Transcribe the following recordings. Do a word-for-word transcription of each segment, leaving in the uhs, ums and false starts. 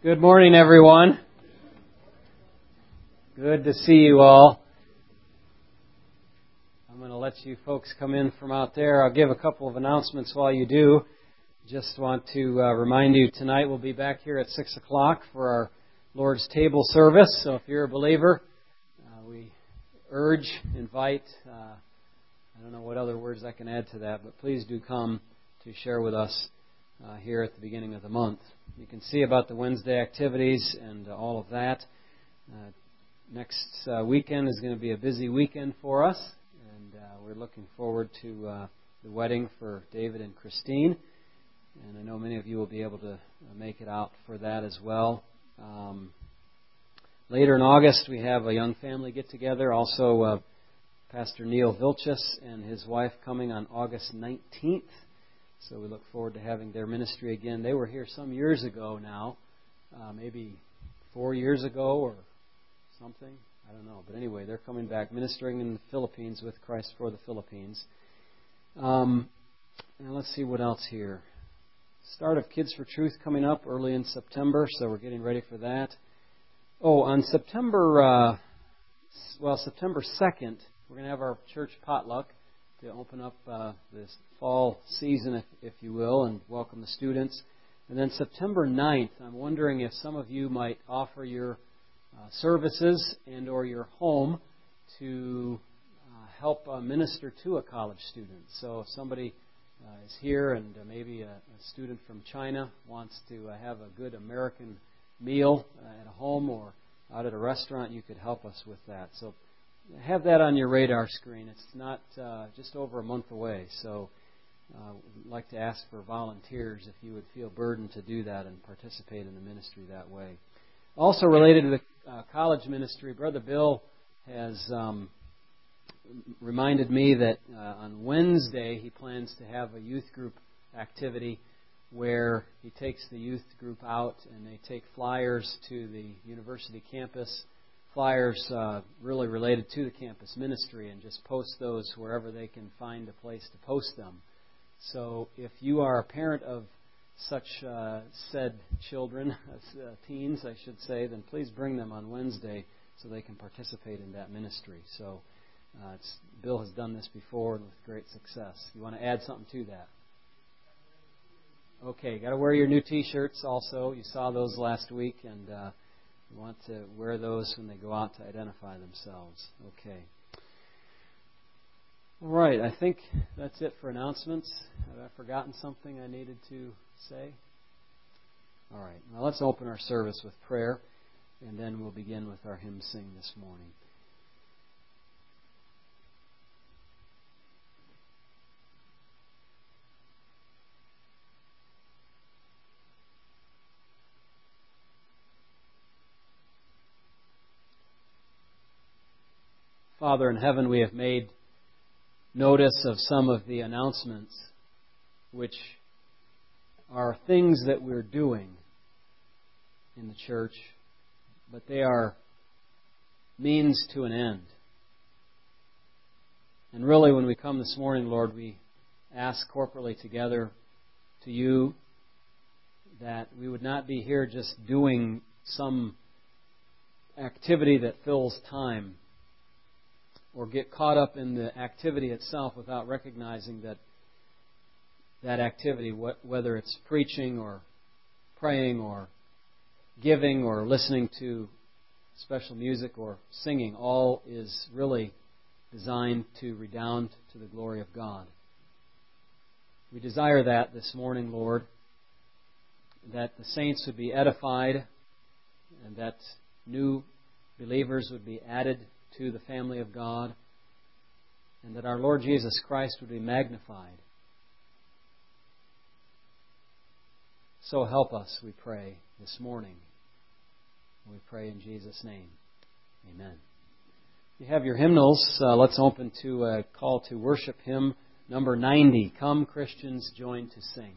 Good morning, everyone. Good to see you all. I'm going to let you folks come in from out there. I'll give a couple of announcements while you do. Just want to uh, remind you, tonight we'll be back here at six o'clock for our Lord's Table service. So if you're a believer, uh, we urge, invite, uh, I don't know what other words I can add to that, but please do come to share with us uh, here at the beginning of the month. You can see about the Wednesday activities and uh, all of that. Uh, next uh, weekend is going to be a busy weekend for us, and uh, we're looking forward to uh, the wedding for David and Christine. And I know many of you will be able to make it out for that as well. Um, later in August, we have a young family get-together. Also, uh, Pastor Neil Vilchis and his wife coming on August nineteenth. So we look forward to having their ministry again. They were here some years ago now, uh, maybe four years ago or something. I don't know. But anyway, they're coming back, ministering in the Philippines with Christ for the Philippines. Um, now let's see what else here. Start of Kids for Truth coming up early in September, so we're getting ready for that. Oh, on September, uh, well, September second, we're going to have our church potluck to open up uh, this fall season, if, if you will, and welcome the students. And then September ninth, I'm wondering if some of you might offer your uh, services and or your home to uh, help uh, minister to a college student. So if somebody uh, is here and uh, maybe a, a student from China wants to uh, have a good American meal uh, at a home or out at a restaurant, you could help us with that. So have that on your radar screen. It's not uh, just over a month away, so uh, we'd like to ask for volunteers if you would feel burdened to do that and participate in the ministry that way. Also related to the uh, college ministry, Brother Bill has um, reminded me that uh, on Wednesday he plans to have a youth group activity where he takes the youth group out and they take flyers to the university campus, flyers uh, really related to the campus ministry, and just post those wherever they can find a place to post them. So if you are a parent of such uh, said children, uh, teens I should say, then please bring them on Wednesday so they can participate in that ministry. So uh, it's, Bill has done this before and with great success. You want to add something to that? Okay, got to wear your new T-shirts also. You saw those last week, and uh, you want to wear those when they go out to identify themselves. Okay. All right, I think that's it for announcements. Have I forgotten something I needed to say? All right, now let's open our service with prayer, and then we'll begin with our hymn sing this morning. Father in heaven, we have made notice of some of the announcements which are things that we're doing in the church, but they are means to an end. And really, when we come this morning, Lord, we ask corporately together to you that we would not be here just doing some activity that fills time, or get caught up in the activity itself without recognizing that that activity, whether it's preaching or praying or giving or listening to special music or singing, all is really designed to redound to the glory of God. We desire that this morning, Lord, that the saints would be edified and that new believers would be added to the family of God, and that our Lord Jesus Christ would be magnified. So help us, we pray, this morning. We pray in Jesus' name. Amen. If you have your hymnals, uh, let's open to a call to worship hymn number ninety. Come, Christians, join to sing.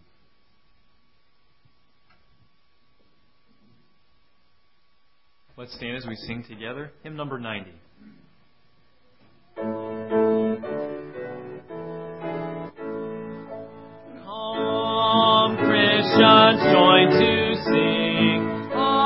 Let's stand as we sing together. Hymn number ninety. Come, Christians, join to sing.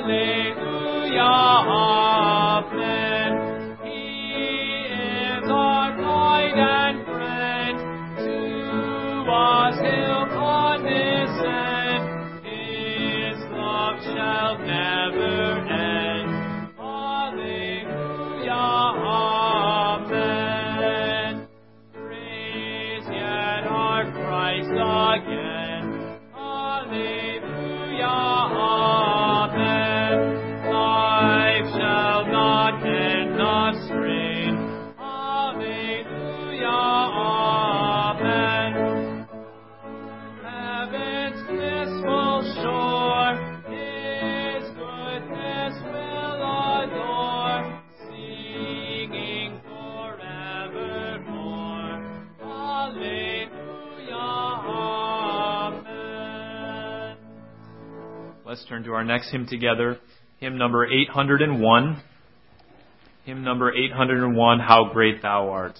Let's turn to our next hymn together, hymn number eight hundred one. Hymn number eight hundred one, How Great Thou Art.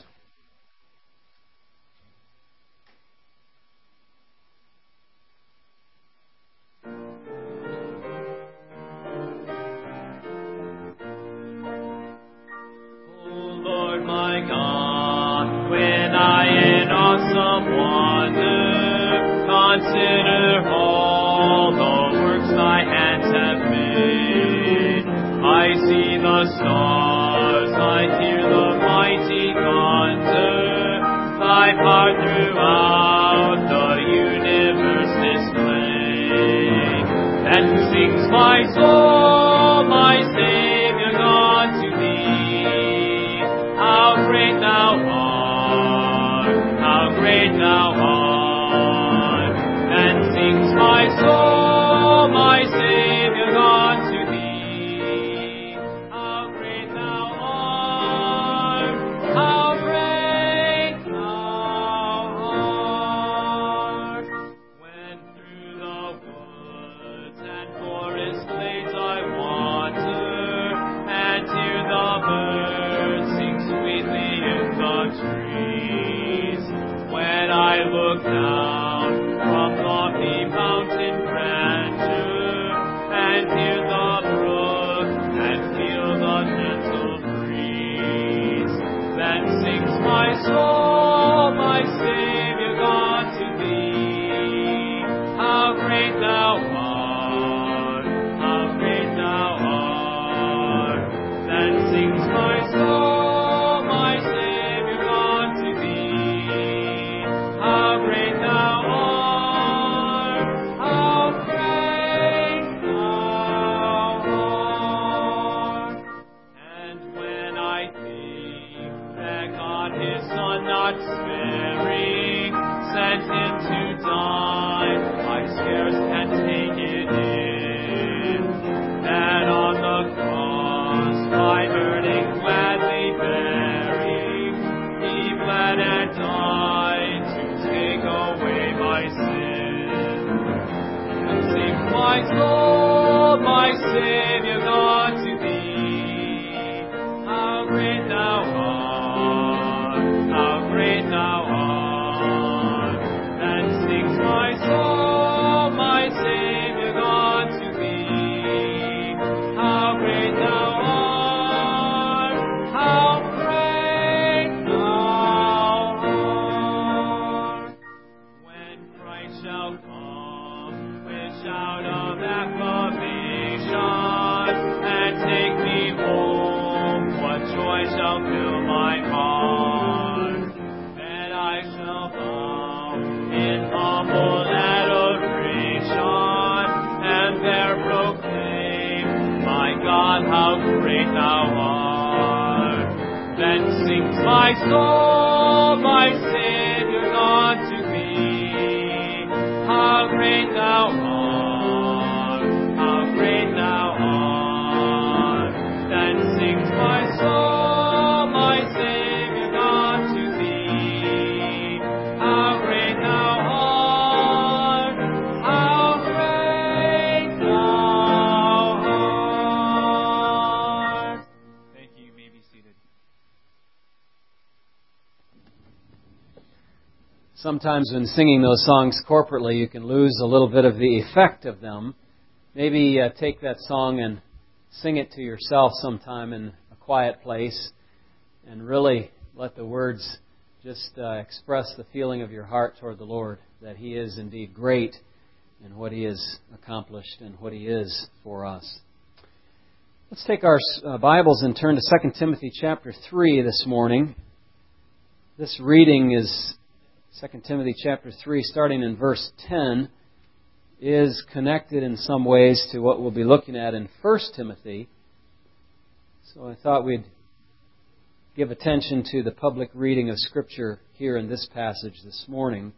Sometimes when singing those songs corporately, you can lose a little bit of the effect of them maybe uh, take that song and sing it to yourself sometime in a quiet place and really let the words just uh, express the feeling of your heart toward the Lord, that He is indeed great in what He has accomplished and what He is for us. Let's take our uh, Bibles and turn to Second Timothy chapter three this morning. This reading is Second Timothy chapter three, starting in verse ten, is connected in some ways to what we'll be looking at in First Timothy. So I thought we'd give attention to the public reading of Scripture here in this passage this morning.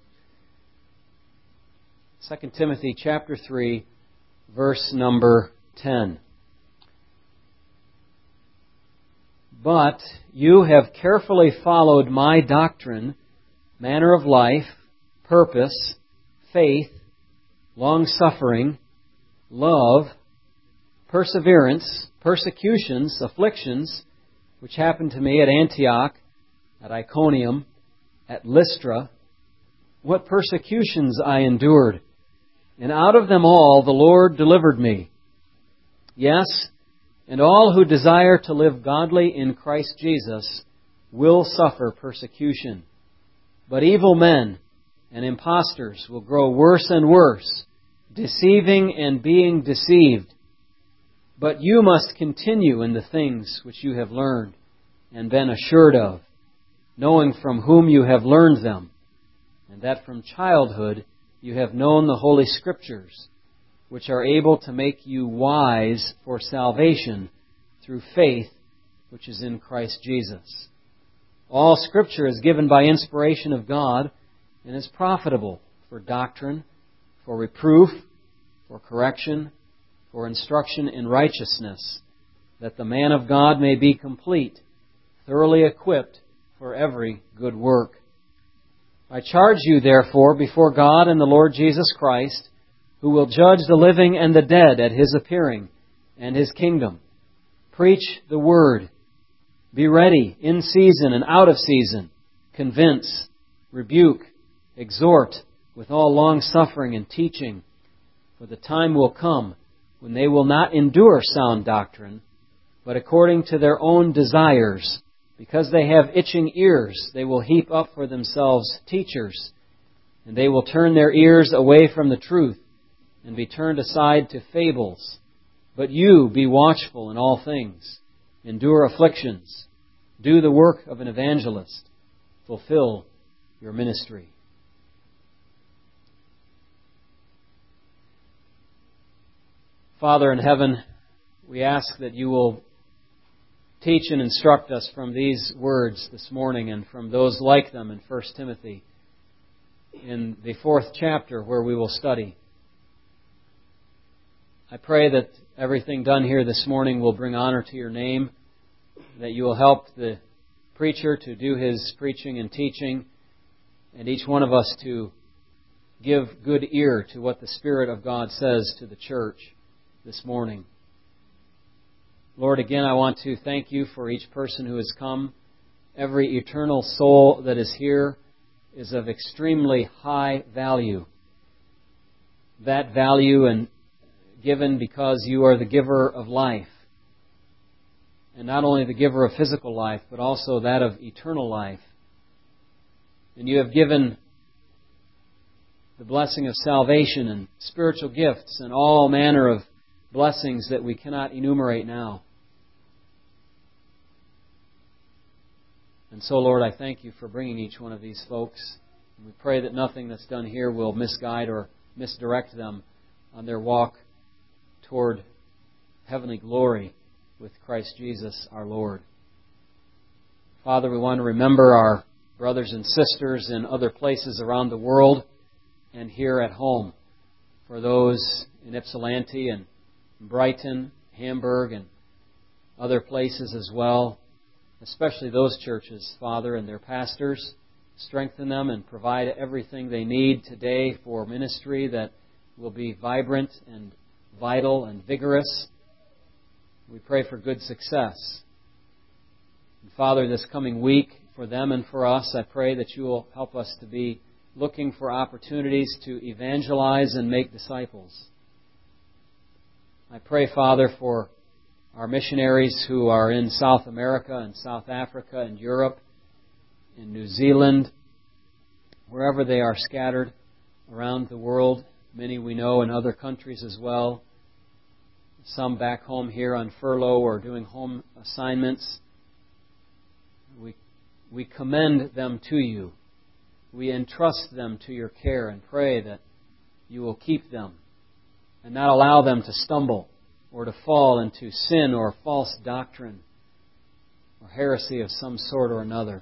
Second Timothy chapter three, verse number ten. But you have carefully followed my doctrine, manner of life, purpose, faith, long-suffering, love, perseverance, persecutions, afflictions, which happened to me at Antioch, at Iconium, at Lystra, what persecutions I endured, and out of them all the Lord delivered me. Yes, and all who desire to live godly in Christ Jesus will suffer persecution. But evil men and impostors will grow worse and worse, deceiving and being deceived. But you must continue in the things which you have learned and been assured of, knowing from whom you have learned them, and that from childhood you have known the Holy Scriptures, which are able to make you wise for salvation through faith which is in Christ Jesus. All Scripture is given by inspiration of God and is profitable for doctrine, for reproof, for correction, for instruction in righteousness, that the man of God may be complete, thoroughly equipped for every good work. I charge you, therefore, before God and the Lord Jesus Christ, who will judge the living and the dead at His appearing and His kingdom. Preach the Word. Be ready in season and out of season. Convince, rebuke, exhort with all long-suffering and teaching. For the time will come when they will not endure sound doctrine, but according to their own desires, because they have itching ears, they will heap up for themselves teachers, and they will turn their ears away from the truth and be turned aside to fables. But you be watchful in all things, endure afflictions, do the work of an evangelist, fulfill your ministry. Father in heaven, we ask that you will teach and instruct us from these words this morning and from those like them in First Timothy, in the fourth chapter where we will study. I pray that everything done here this morning will bring honor to your name, that you will help the preacher to do his preaching and teaching, and each one of us to give good ear to what the Spirit of God says to the church this morning. Lord, again, I want to thank you for each person who has come. Every eternal soul that is here is of extremely high value. That value and given because you are the giver of life. And not only the giver of physical life, but also that of eternal life. And you have given the blessing of salvation and spiritual gifts and all manner of blessings that we cannot enumerate now. And so, Lord, I thank you for bringing each one of these folks. And we pray that nothing that's done here will misguide or misdirect them on their walk toward heavenly glory with Christ Jesus our Lord. Father, we want to remember our brothers and sisters in other places around the world and here at home. For those in Ypsilanti and Brighton, Hamburg, and other places as well, especially those churches, Father, and their pastors. Strengthen them and provide everything they need today for ministry that will be vibrant and vital and vigorous. We pray for good success. And Father, this coming week, for them and for us, I pray that you will help us to be looking for opportunities to evangelize and make disciples. I pray, Father, for our missionaries who are in South America and South Africa and Europe, in New Zealand, wherever they are scattered around the world. Many we know in other countries as well. Some back home here on furlough or doing home assignments. We, we commend them to you. We entrust them to your care and pray that you will keep them and not allow them to stumble or to fall into sin or false doctrine or heresy of some sort or another.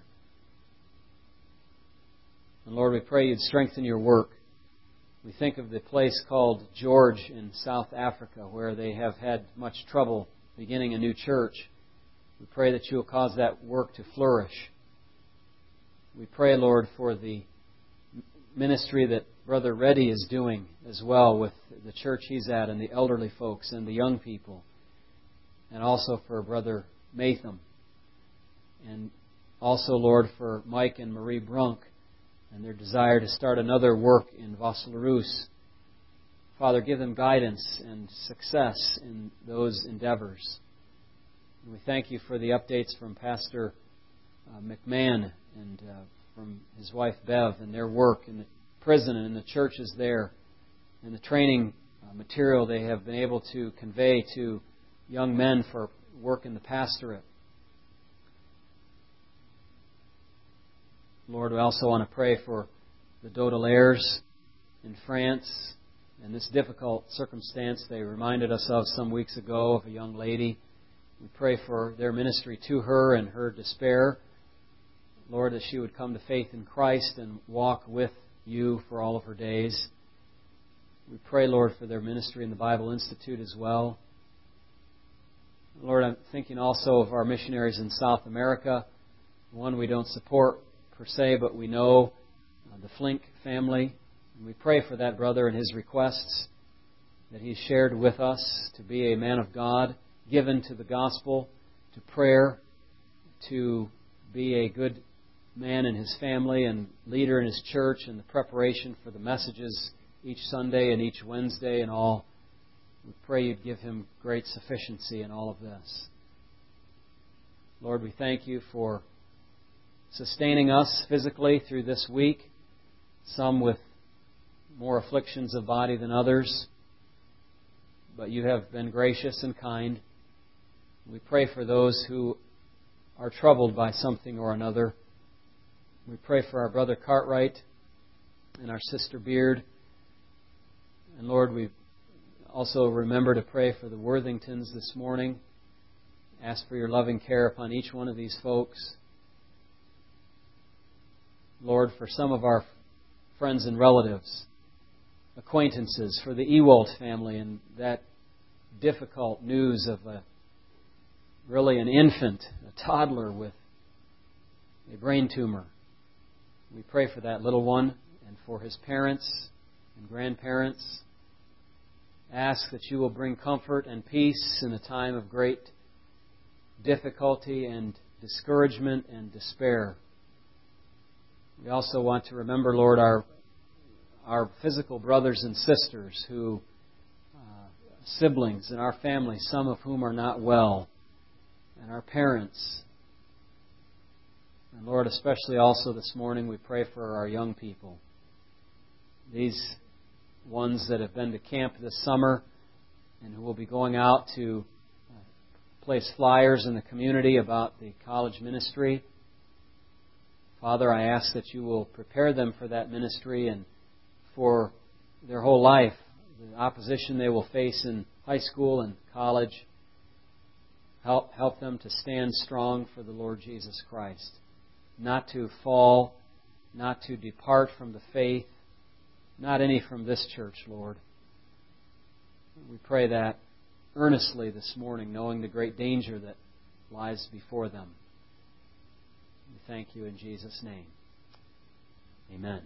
And Lord, we pray you'd strengthen your work. We think of the place called George in South Africa, where they have had much trouble beginning a new church. We pray that you will cause that work to flourish. We pray, Lord, for the ministry that Brother Reddy is doing as well with the church he's at and the elderly folks and the young people. And also for Brother Matham. And also, Lord, for Mike and Marie Brunk and their desire to start another work in Vosselarus. Father, give them guidance and success in those endeavors. And we thank you for the updates from Pastor uh, McMahon and uh, from his wife Bev and their work in the prison and in the churches there and the training uh, material they have been able to convey to young men for work in the pastorate. Lord, we also want to pray for the Dodelaires in France and this difficult circumstance they reminded us of some weeks ago of a young lady. We pray for their ministry to her and her despair. Lord, that she would come to faith in Christ and walk with you for all of her days. We pray, Lord, for their ministry in the Bible Institute as well. Lord, I'm thinking also of our missionaries in South America. One we don't support per se, but we know uh, the Flink family. And we pray for that brother and his requests that he's shared with us to be a man of God, given to the gospel, to prayer, to be a good man in his family and leader in his church and the preparation for the messages each Sunday and each Wednesday and all. We pray you'd give him great sufficiency in all of this. Lord, we thank you for sustaining us physically through this week, some with more afflictions of body than others, but you have been gracious and kind. We pray for those who are troubled by something or another. We pray for our brother Cartwright and our sister Beard. And Lord, we also remember to pray for the Worthingtons this morning. Ask for your loving care upon each one of these folks. Lord, for some of our friends and relatives, acquaintances, for the Ewald family and that difficult news of a really an infant, a toddler with a brain tumor. We pray for that little one and for his parents and grandparents. Ask that you will bring comfort and peace in a time of great difficulty and discouragement and despair. We also want to remember, Lord, our our physical brothers and sisters who, uh, siblings in our family, some of whom are not well, and our parents. And Lord, especially also this morning, we pray for our young people. These ones that have been to camp this summer and who will be going out to place flyers in the community about the college ministry. Father, I ask that you will prepare them for that ministry and for their whole life, the opposition they will face in high school and college. Help, help them to stand strong for the Lord Jesus Christ, not to fall, not to depart from the faith, not any from this church, Lord. We pray that earnestly this morning, knowing the great danger that lies before them. We thank you in Jesus' name. Amen.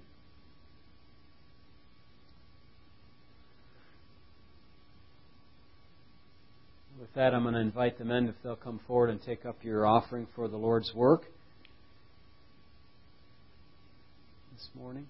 With that, I'm going to invite the men if they'll come forward and take up your offering for the Lord's work this morning.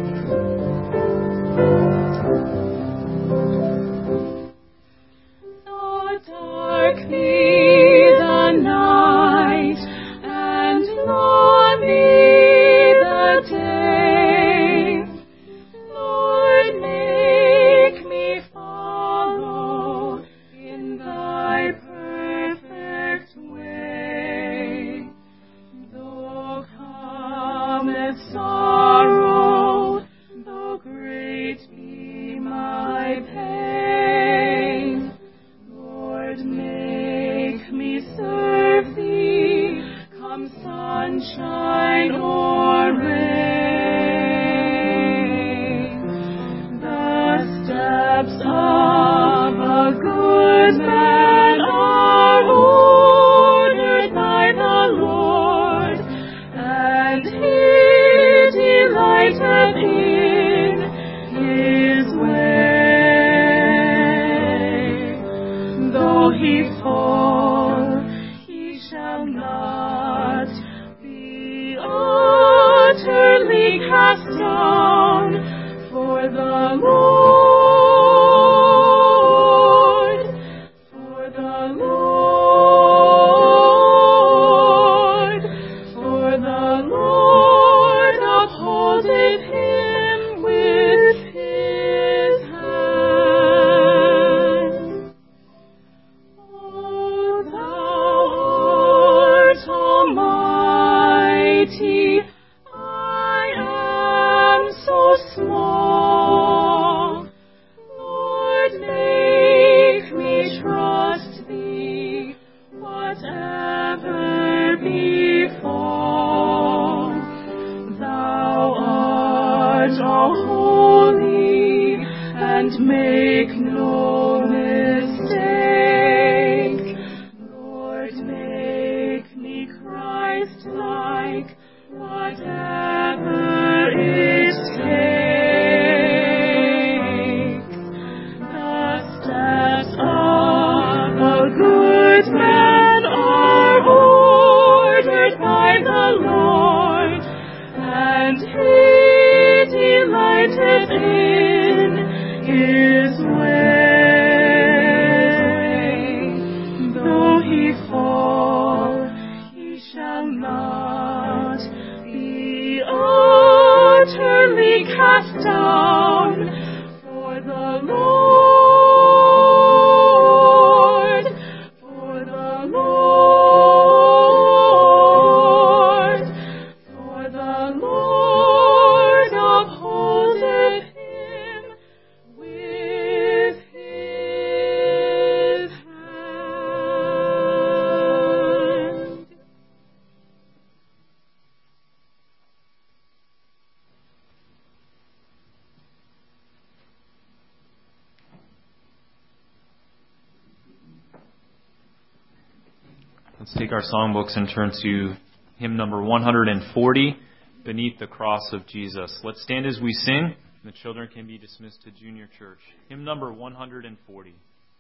Let's take our songbooks and turn to hymn number one hundred forty, Beneath the Cross of Jesus. Let's stand as we sing. The children can be dismissed to junior church. Hymn number one hundred forty.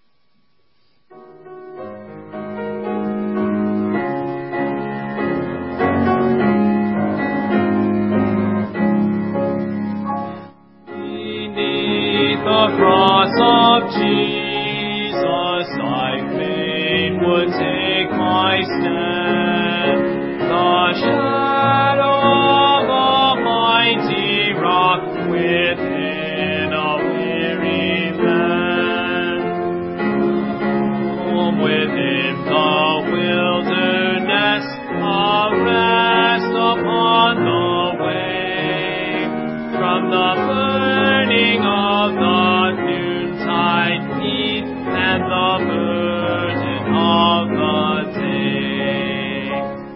Beneath the cross of Jesus, I fain would take my stand. The shadow of a mighty rock within a weary land. Home within the wilderness, a rest upon the way. From the burning of the noontide heat and the burden of the day.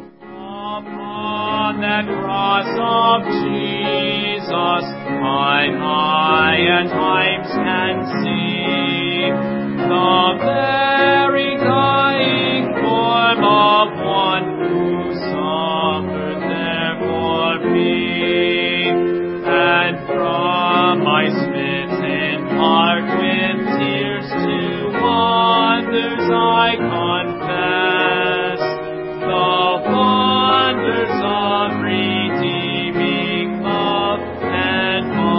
Upon that cross of Jesus, mine eye at times can see the very dying form of one who suffered there for me. And from my smitten heart with tears to wonders I confess the wonders of redeeming love and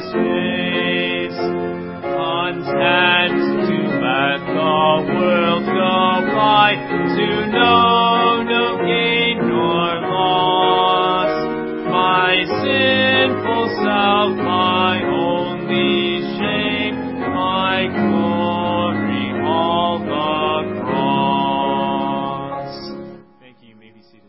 His face. Content to let the world go by, to know no gain nor loss. My sinful self, my only shame, my glory, all the cross. Thank you. You may be seated.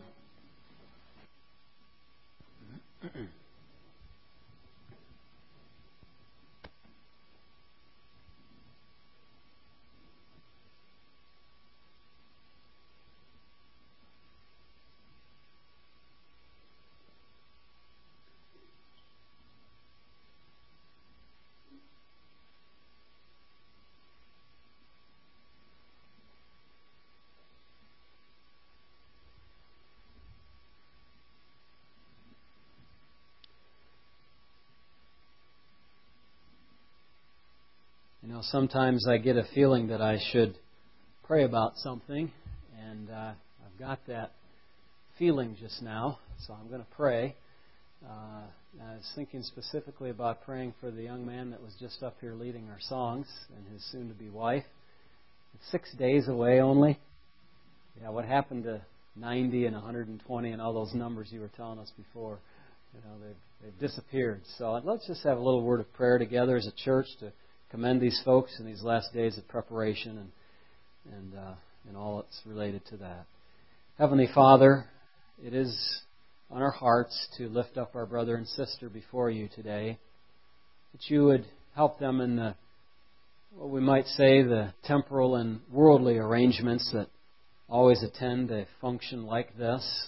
You know, sometimes I get a feeling that I should pray about something, and uh, I've got that feeling just now, so I'm going to pray. Uh, I was thinking specifically about praying for the young man that was just up here leading our songs and his soon-to-be wife. It's six days away only. Yeah, what happened to ninety and one hundred twenty and all those numbers you were telling us before? You know, they've, they've disappeared. So let's just have a little word of prayer together as a church to commend these folks in these last days of preparation and and uh, and all that's related to that. Heavenly Father, it is on our hearts to lift up our brother and sister before you today, that you would help them in the, what we might say, the temporal and worldly arrangements that always attend a function like this.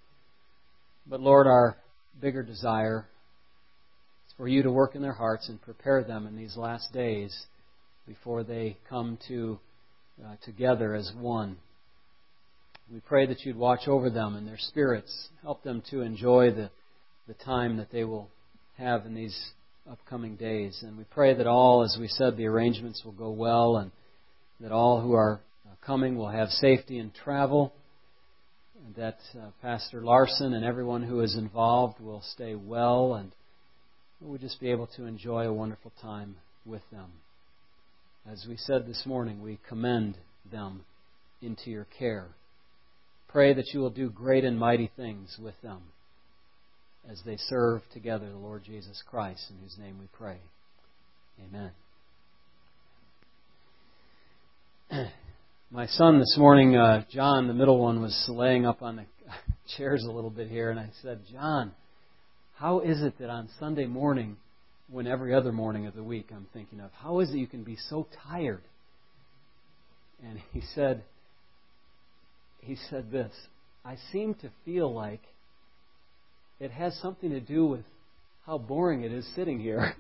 But Lord, our bigger desire is for you to work in their hearts and prepare them in these last days before they come to uh, together as one. We pray that you'd watch over them and their spirits, help them to enjoy the, the time that they will have in these upcoming days. And we pray that all, as we said, the arrangements will go well and that all who are coming will have safety in travel, and that uh, Pastor Larson and everyone who is involved will stay well, and we'll just be able to enjoy a wonderful time with them. As we said this morning, we commend them into your care. Pray that you will do great and mighty things with them as they serve together the Lord Jesus Christ, in whose name we pray. Amen. My son this morning, uh, John, the middle one, was laying up on the chairs a little bit here, and I said, John, how is it that on Sunday morning, when every other morning of the week I'm thinking of, how is it you can be so tired? And he said, he said this, I seem to feel like it has something to do with how boring it is sitting here.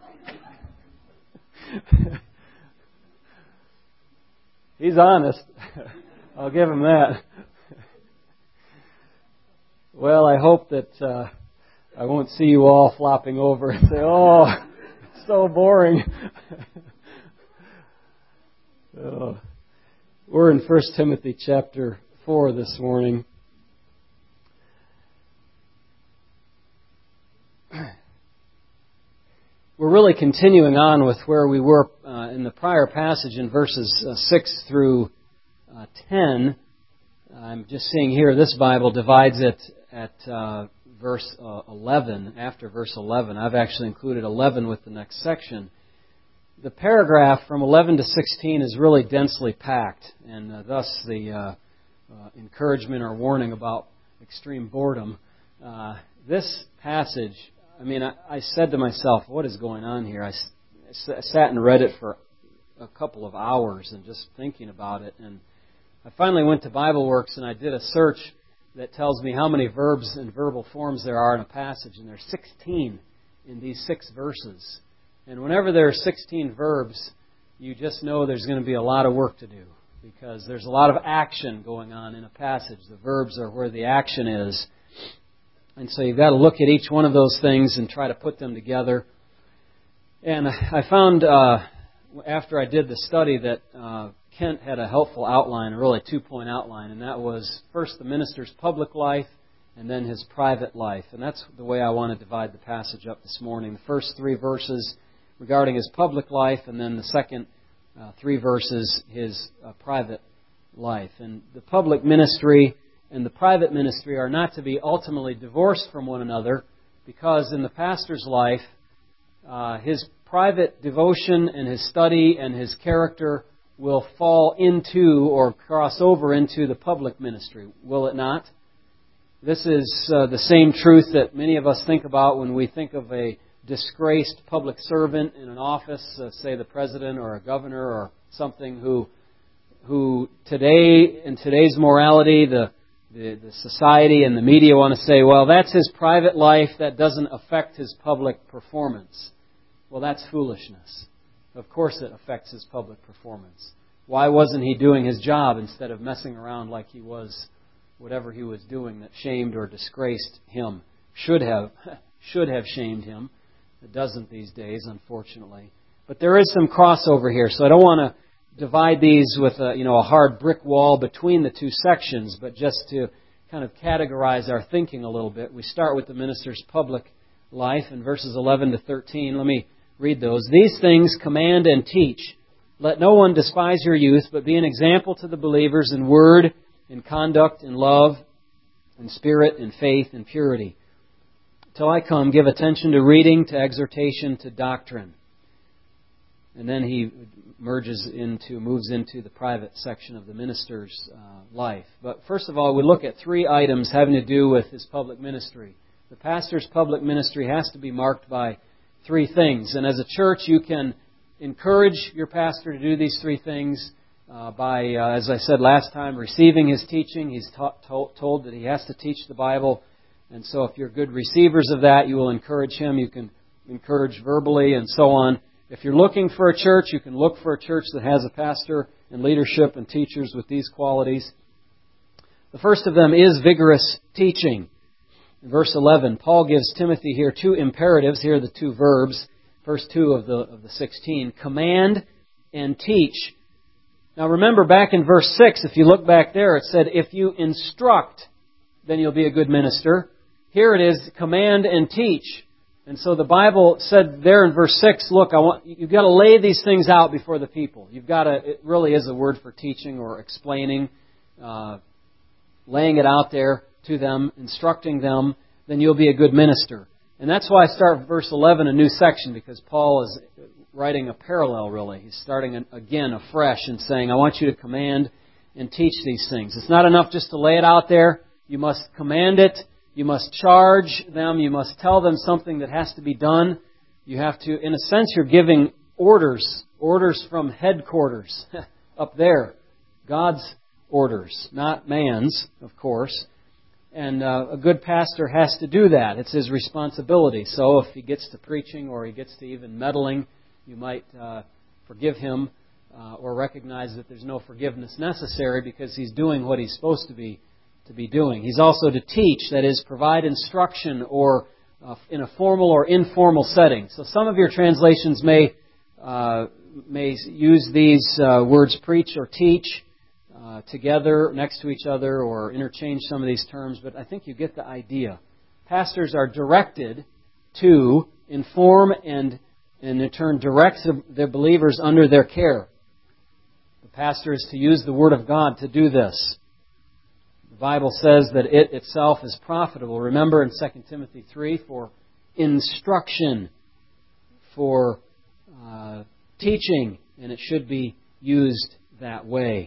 He's honest. I'll give him that. Well, I hope that uh, I won't see you all flopping over and say, oh, it's so boring. Oh. We're in First Timothy chapter four this morning. We're really continuing on with where we were uh, in the prior passage in verses uh, six through uh, ten. I'm just seeing here, this Bible divides it at uh, verse uh, eleven, after verse eleven. I've actually included eleven with the next section. The paragraph from eleven to sixteen is really densely packed, and uh, thus the uh, uh, encouragement or warning about extreme boredom. Uh, this passage, I mean, I, I said to myself, what is going on here? I, s- I sat and read it for a couple of hours and just thinking about it. And I finally went to BibleWorks and I did a search that tells me how many verbs and verbal forms there are in a passage. And there's sixteen in these six verses. And whenever there are sixteen verbs, you just know there's going to be a lot of work to do, because there's a lot of action going on in a passage. The verbs are where the action is. And so you've got to look at each one of those things and try to put them together. And I found, uh, after I did the study, that uh, Kent had a helpful outline, a really two-point outline, and that was first the minister's public life and then his private life. And that's the way I want to divide the passage up this morning. The first three verses regarding his public life, and then the second uh, three verses, his uh, private life. And the public ministry and the private ministry are not to be ultimately divorced from one another, because in the pastor's life, uh, his private devotion and his study and his character will fall into or cross over into the public ministry, will it not? This is uh, the same truth that many of us think about when we think of a disgraced public servant in an office, uh, say the president or a governor or something, who, who today, in today's morality, the, the, the society and the media want to say, well, that's his private life, that doesn't affect his public performance. Well, that's foolishness. Of course it affects his public performance. Why wasn't he doing his job instead of messing around like he was, whatever he was doing that shamed or disgraced him? Should have, should have shamed him. It doesn't these days, unfortunately. But there is some crossover here, so I don't want to divide these with a, you know, a hard brick wall between the two sections, but just to kind of categorize our thinking a little bit. We start with the minister's public life in verses eleven to thirteen. Let me read those. These things command and teach. Let no one despise your youth, but be an example to the believers in word, in conduct, in love, in spirit, in faith, in purity. Till I come, give attention to reading, to exhortation, to doctrine. And then he merges into, moves into the private section of the minister's uh, life. But first of all, we look at three items having to do with his public ministry. The pastor's public ministry has to be marked by three things. And as a church, you can encourage your pastor to do these three things uh, by, uh, as I said last time, receiving his teaching. He's ta- to- told that he has to teach the Bible. And so if you're good receivers of that, you will encourage him. You can encourage verbally and so on. If you're looking for a church, you can look for a church that has a pastor and leadership and teachers with these qualities. The first of them is vigorous teaching. In verse eleven, Paul gives Timothy here two imperatives. Here are the two verbs, first two of the of the sixteen. Command and teach. Now remember, back in verse six, if you look back there, it said, if you instruct, then you'll be a good minister. Here it is, command and teach. And so the Bible said there in verse six, look, I want you've got to lay these things out before the people. You've got to, it really is a word for teaching or explaining, uh, laying it out there to them, instructing them, then you'll be a good minister. And that's why I start with verse eleven, a new section, because Paul is writing a parallel, really. He's starting again afresh and saying, I want you to command and teach these things. It's not enough just to lay it out there. You must command it. You must charge them. You must tell them something that has to be done. You have to, in a sense, you're giving orders, orders from headquarters up there. God's orders, not man's, of course. And uh, a good pastor has to do that. It's his responsibility. So if he gets to preaching or he gets to even meddling, you might uh, forgive him uh, or recognize that there's no forgiveness necessary because he's doing what he's supposed to be to be doing. He's also to teach, that is, provide instruction or uh, in a formal or informal setting. So some of your translations may uh, may use these uh, words preach or teach Uh, together, next to each other, or interchange some of these terms, but I think you get the idea. Pastors are directed to inform and, and in turn, direct their believers under their care. The pastor is to use the Word of God to do this. The Bible says that it itself is profitable. Remember in Second Timothy three, for instruction, for uh, teaching, and it should be used that way.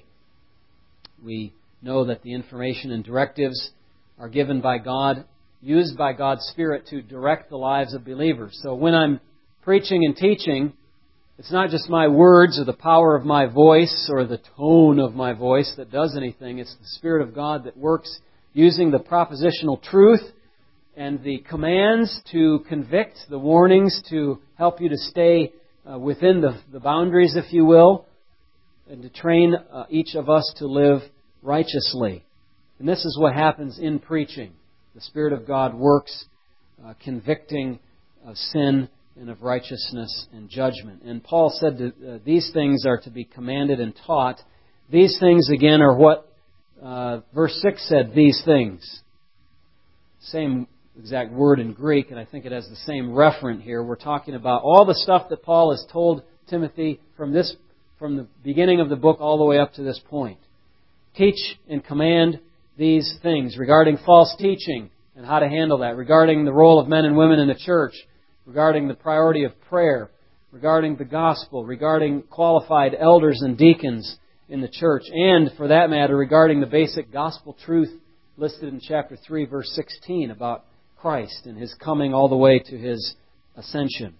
We know that the information and directives are given by God, used by God's Spirit to direct the lives of believers. So when I'm preaching and teaching, it's not just my words or the power of my voice or the tone of my voice that does anything. It's the Spirit of God that works using the propositional truth and the commands to convict, the warnings to help you to stay uh, within the, the boundaries, if you will, and to train uh, each of us to live righteously. And this is what happens in preaching. The Spirit of God works uh, convicting of sin and of righteousness and judgment. And Paul said that uh, these things are to be commanded and taught. These things, again, are what uh, verse six said, these things. Same exact word in Greek, and I think it has the same referent here. We're talking about all the stuff that Paul has told Timothy from this, from the beginning of the book all the way up to this point. Teach and command these things regarding false teaching and how to handle that, regarding the role of men and women in the church, regarding the priority of prayer, regarding the gospel, regarding qualified elders and deacons in the church, and, for that matter, regarding the basic gospel truth listed in chapter three, verse sixteen, about Christ and His coming all the way to His ascension.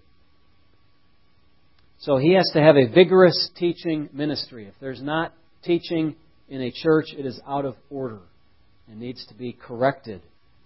So he has to have a vigorous teaching ministry. If there's not teaching in a church, it is out of order and needs to be corrected.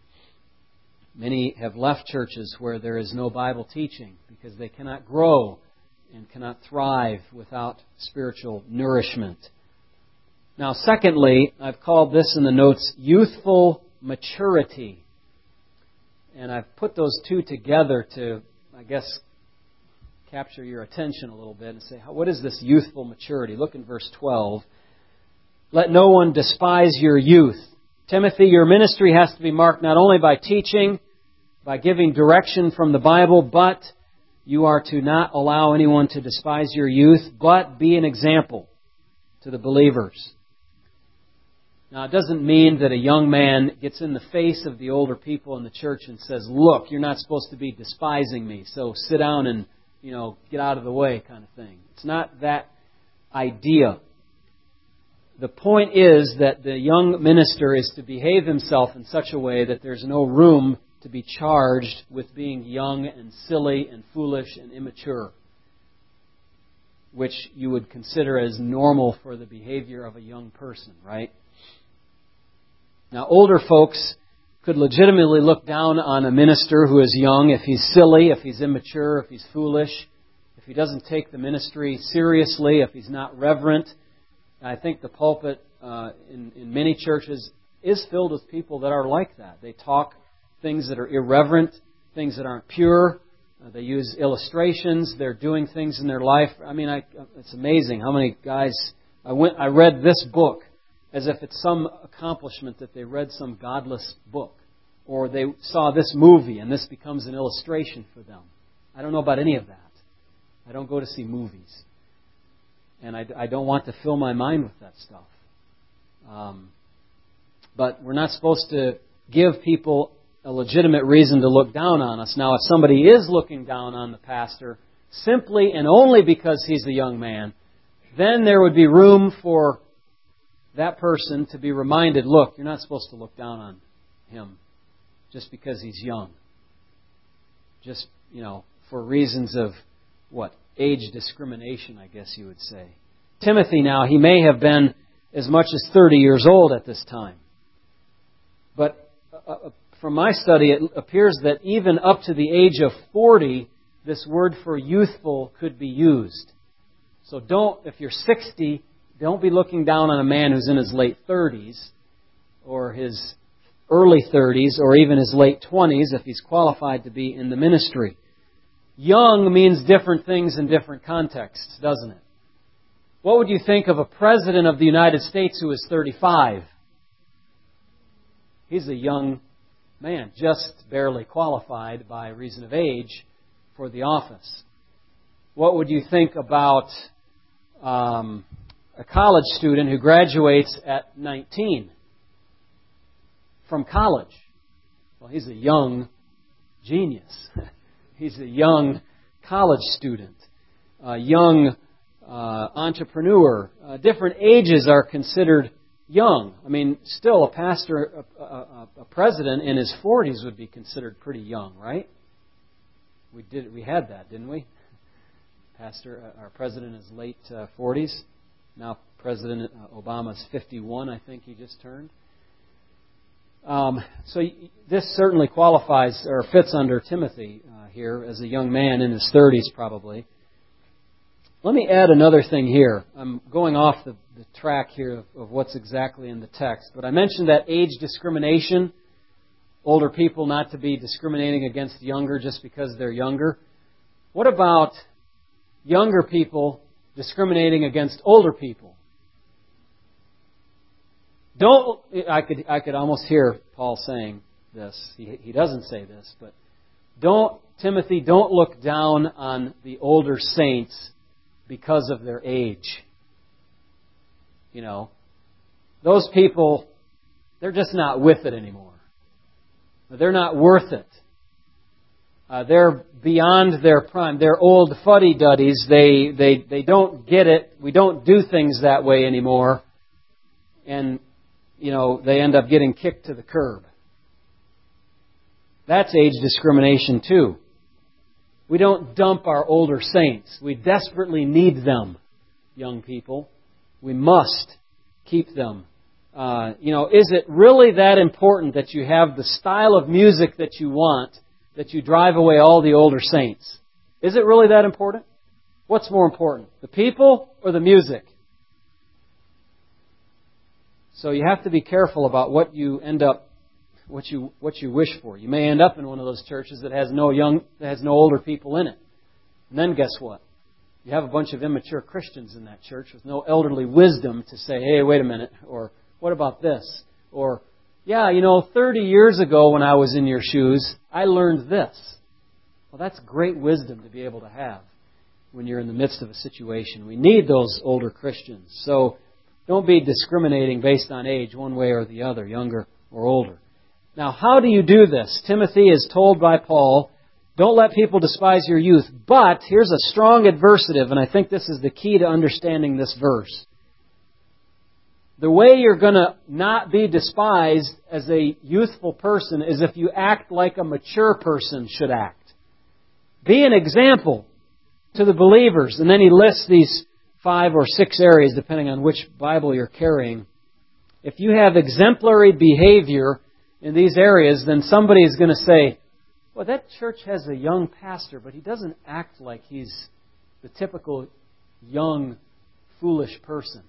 Many have left churches where there is no Bible teaching because they cannot grow and cannot thrive without spiritual nourishment. Now, secondly, I've called this in the notes youthful maturity. And I've put those two together to, I guess, capture your attention a little bit and say, what is this youthful maturity? Look in verse twelve. Let no one despise your youth. Timothy, your ministry has to be marked not only by teaching, by giving direction from the Bible, but you are to not allow anyone to despise your youth, but be an example to the believers. Now, it doesn't mean that a young man gets in the face of the older people in the church and says, look, you're not supposed to be despising me, so sit down and, you know, get out of the way kind of thing. It's not that idea. The point is that the young minister is to behave himself in such a way that there's no room to be charged with being young and silly and foolish and immature, which you would consider as normal for the behavior of a young person, right? Now, older folks could legitimately look down on a minister who is young if he's silly, if he's immature, if he's foolish, if he doesn't take the ministry seriously, if he's not reverent. I think the pulpit uh, in, in many churches is filled with people that are like that. They talk things that are irreverent, things that aren't pure. Uh, they use illustrations. They're doing things in their life. I mean, I, it's amazing how many guys... I went. I read this book as if it's some accomplishment that they read some godless book. Or they saw this movie and this becomes an illustration for them. I don't know about any of that. I don't go to see movies. And I, I don't want to fill my mind with that stuff. Um, but we're not supposed to give people a legitimate reason to look down on us. Now, if somebody is looking down on the pastor simply and only because he's a young man, then there would be room for that person to be reminded, look, you're not supposed to look down on him just because he's young. Just, you know, for reasons of, what, age discrimination, I guess you would say. Timothy now, he may have been as much as thirty years old at this time. But uh, from my study, it appears that even up to the age of forty, this word for youthful could be used. So don't, if you're sixty, don't be looking down on a man who's in his late thirties or his early thirties or even his late twenties if he's qualified to be in the ministry. Young means different things in different contexts, doesn't it? What would you think of a president of the United States who is thirty-five? He's a young man, just barely qualified by reason of age for the office. What would you think about um, a college student who graduates at nineteen from college? Well, he's a young genius. He's a young college student, a young uh, entrepreneur. Uh, different ages are considered young. I mean, still a pastor, a, a, a president in his forties would be considered pretty young, right? We did, we had that, didn't we? Pastor, uh, our president is late uh, forties. Now President Obama is fifty-one, I think he just turned. Um, so this certainly qualifies or fits under Timothy uh, here as a young man in his thirties probably. Let me add another thing here. I'm going off the, the track here of, of what's exactly in the text. But I mentioned that age discrimination, older people not to be discriminating against younger just because they're younger. What about younger people discriminating against older people? Don't, I could I could almost hear Paul saying, this. He, he doesn't say this, but don't, Timothy, don't look down on the older saints because of their age. You know, those people, they're just not with it anymore. They're not worth it. Uh, they're beyond their prime. They're old fuddy-duddies. They, they, they don't get it. We don't do things that way anymore. And, you know, they end up getting kicked to the curb. That's age discrimination too. We don't dump our older saints. We desperately need them, young people. We must keep them. Uh, you know, is it really that important that you have the style of music that you want, that you drive away all the older saints? Is it really that important? What's more important, the people or the music? So you have to be careful about what you end up, what you what you wish for. You may end up in one of those churches that has no young, that has no older people in it. And then guess what? You have a bunch of immature Christians in that church with no elderly wisdom to say, hey, wait a minute, or what about this? Or, yeah, you know, thirty years ago when I was in your shoes, I learned this. Well, that's great wisdom to be able to have when you're in the midst of a situation. We need those older Christians. So don't be discriminating based on age one way or the other, younger or older. Now, how do you do this? Timothy is told by Paul, don't let people despise your youth. But here's a strong adversative, and I think this is the key to understanding this verse. The way you're going to not be despised as a youthful person is if you act like a mature person should act. Be an example to the believers. And then he lists these five or six areas, depending on which Bible you're carrying. If you have exemplary behavior in these areas, then somebody is going to say, well, that church has a young pastor, but he doesn't act like he's the typical young, foolish person.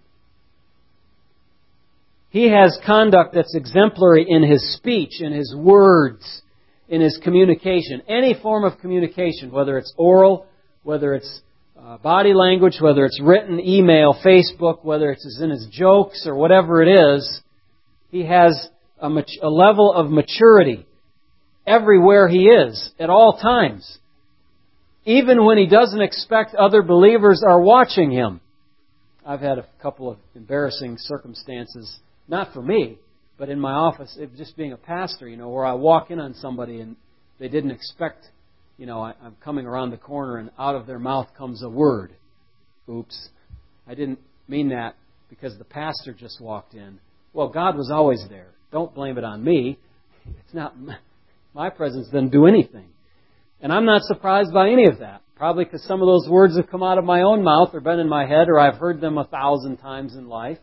He has conduct that's exemplary in his speech, in his words, in his communication. Any form of communication, whether it's oral, whether it's uh, body language, whether it's written, email, Facebook, whether it's in his jokes or whatever it is, he has a, mat- a level of maturity everywhere he is, at all times. Even when he doesn't expect other believers are watching him. I've had a couple of embarrassing circumstances, not for me, but in my office, it, just being a pastor, you know, where I walk in on somebody and they didn't expect, you know, I, I'm coming around the corner and out of their mouth comes a word. Oops. I didn't mean that because the pastor just walked in. Well, God was always there. Don't blame it on me. It's not... My presence doesn't do anything. And I'm not surprised by any of that. Probably because some of those words have come out of my own mouth or been in my head or I've heard them a thousand times in life.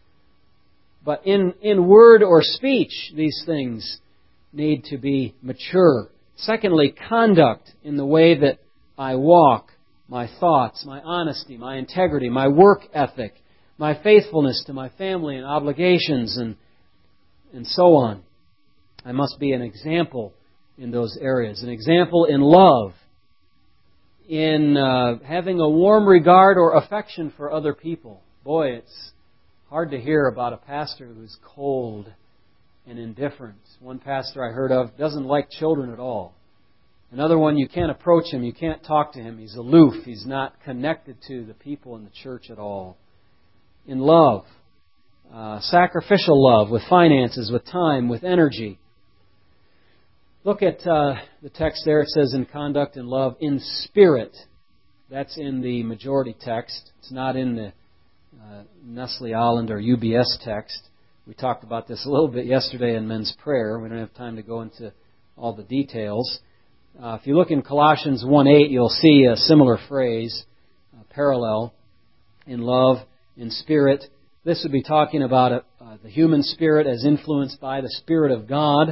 But in, in word or speech, these things need to be mature. Secondly, conduct in the way that I walk, my thoughts, my honesty, my integrity, my work ethic, my faithfulness to my family and obligations, and, and so on. I must be an example in those areas. An example in love, in uh, having a warm regard or affection for other people. Boy, it's hard to hear about a pastor who's cold and indifferent. One pastor I heard of doesn't like children at all. Another one, you can't approach him, you can't talk to him. He's aloof. He's not connected to the people in the church at all. In love, uh, sacrificial love, with finances, with time, with energy. Look at uh, the text there. It says in conduct and love, in spirit. That's in the majority text. It's not in the uh, Nestle Aland or U B S text. We talked about this a little bit yesterday in men's prayer. We don't have time to go into all the details. Uh, if you look in Colossians one eight, you'll see a similar phrase, a parallel, in love, in spirit. This would be talking about uh, the human spirit as influenced by the Spirit of God,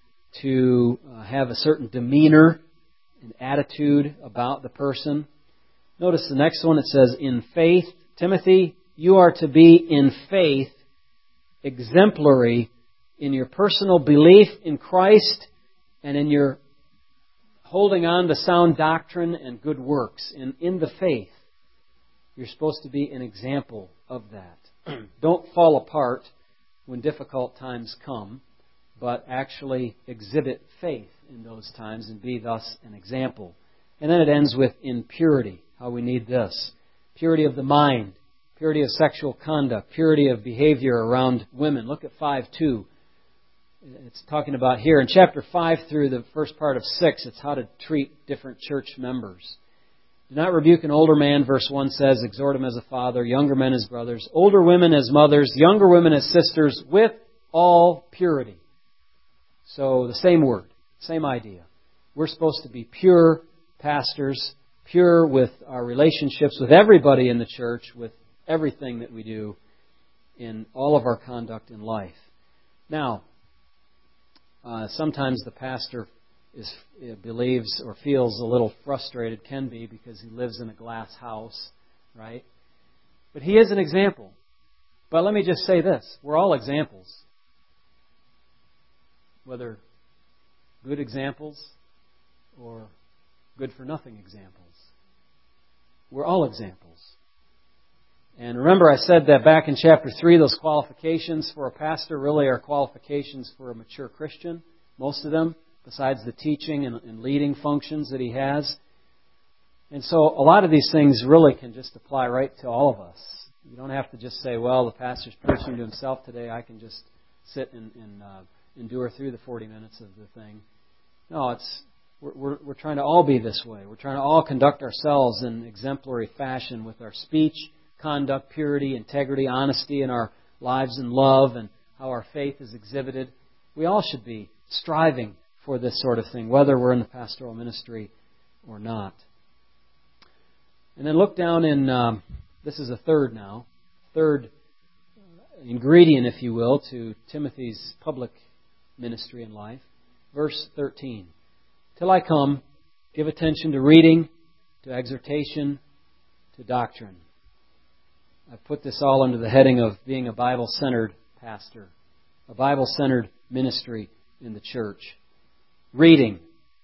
to uh, have a certain demeanor and attitude about the person. Notice the next one, it says, in faith. Timothy, you are to be in faith exemplary in your personal belief in Christ and in your holding on to sound doctrine and good works. In, in the faith, you're supposed to be an example of that. Don't fall apart when difficult times come. but actually exhibit faith in those times and be thus an example. And then it ends with in purity, how we need this. Purity of the mind, purity of sexual conduct, purity of behavior around women. Look at five two. It's talking about here in chapter five through the first part of six, it's how to treat different church members. Do not rebuke an older man, verse one says, exhort him as a father, younger men as brothers, older women as mothers, younger women as sisters, with all purity. So the same word, same idea. We're supposed to be pure pastors, pure with our relationships with everybody in the church, with everything that we do in all of our conduct in life. Now, uh, sometimes the pastor is uh, believes or feels a little frustrated, can be, because he lives in a glass house, right? But he is an example. But let me just say this. We're all examples. Whether good examples or good-for-nothing examples. We're all examples. And remember I said that back in chapter three, those qualifications for a pastor really are qualifications for a mature Christian, most of them, besides the teaching and, and leading functions that he has. And so a lot of these things really can just apply right to all of us. You don't have to just say, well, the pastor's preaching to himself today, I can just sit and, and uh, endure through the forty minutes of the thing. No, it's we're, we're, we're trying to all be this way. We're trying to all conduct ourselves in exemplary fashion with our speech, conduct, purity, integrity, honesty in our lives and love, and how our faith is exhibited. We all should be striving for this sort of thing, whether we're in the pastoral ministry or not. And then look down in, um, this is a third now, third ingredient, if you will, to Timothy's public ministry in life. Verse thirteen. Till I come, give attention to reading, to exhortation, to doctrine. I've put this all under the heading of being a Bible-centered pastor, a Bible-centered ministry in the church. Reading.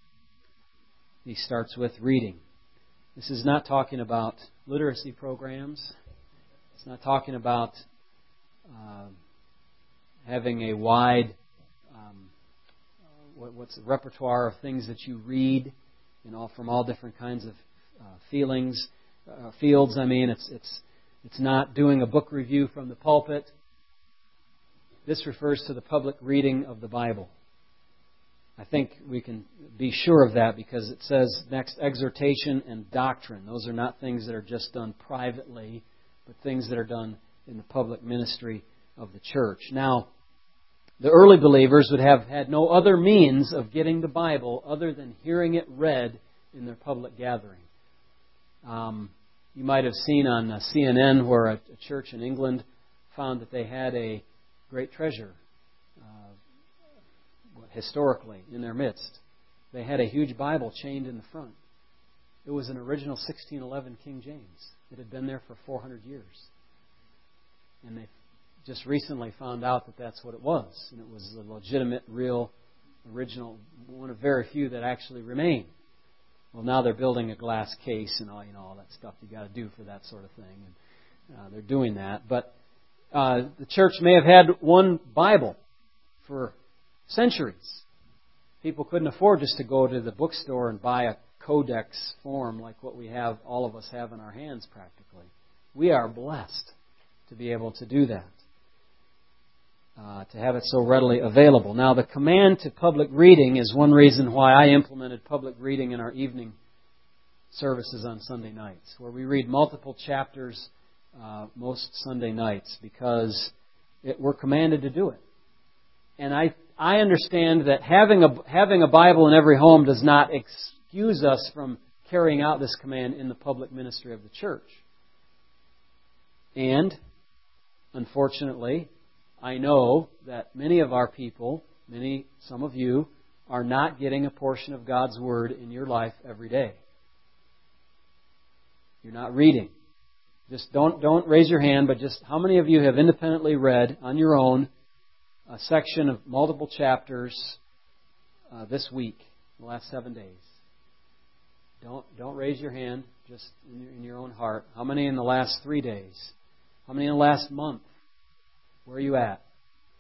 He starts with reading. This is not talking about literacy programs. It's not talking about uh, having a wide um, what, what's the repertoire of things that you read, you know, from all different kinds of uh, feelings, uh, fields. I mean, it's it's it's not doing a book review from the pulpit. This refers to the public reading of the Bible. I think we can be sure of that because it says next, exhortation and doctrine. Those are not things that are just done privately, but things that are done in the public ministry of the church. Now, the early believers would have had no other means of getting the Bible other than hearing it read in their public gathering. Um, you might have seen on uh, C N N where a, a church in England found that they had a great treasure uh, historically in their midst. They had a huge Bible chained in the front. It was an original sixteen eleven King James. It had been there for four hundred years. And they just recently found out that that's what it was. And it was a legitimate, real, original, one of very few that actually remain. Well, now they're building a glass case and all, you know, all that stuff you got to do for that sort of thing. And uh, they're doing that. But uh, the church may have had one Bible for centuries. People couldn't afford just to go to the bookstore and buy a codex form like what we have, all of us have in our hands practically. We are blessed to be able to do that, uh, to have it so readily available. Now, the command to public reading is one reason why I implemented public reading in our evening services on Sunday nights, where we read multiple chapters uh, most Sunday nights, because it, we're commanded to do it. And I I understand that having a having a Bible in every home does not excuse us from carrying out this command in the public ministry of the church. And, unfortunately, I know that many of our people, many, some of you, are not getting a portion of God's Word in your life every day. You're not reading. Just don't don't raise your hand, but just how many of you have independently read on your own a section of multiple chapters uh, this week, the last seven days? Don't don't raise your hand, just in your, in your own heart. How many in the last three days? How many in the last month? Where are you at?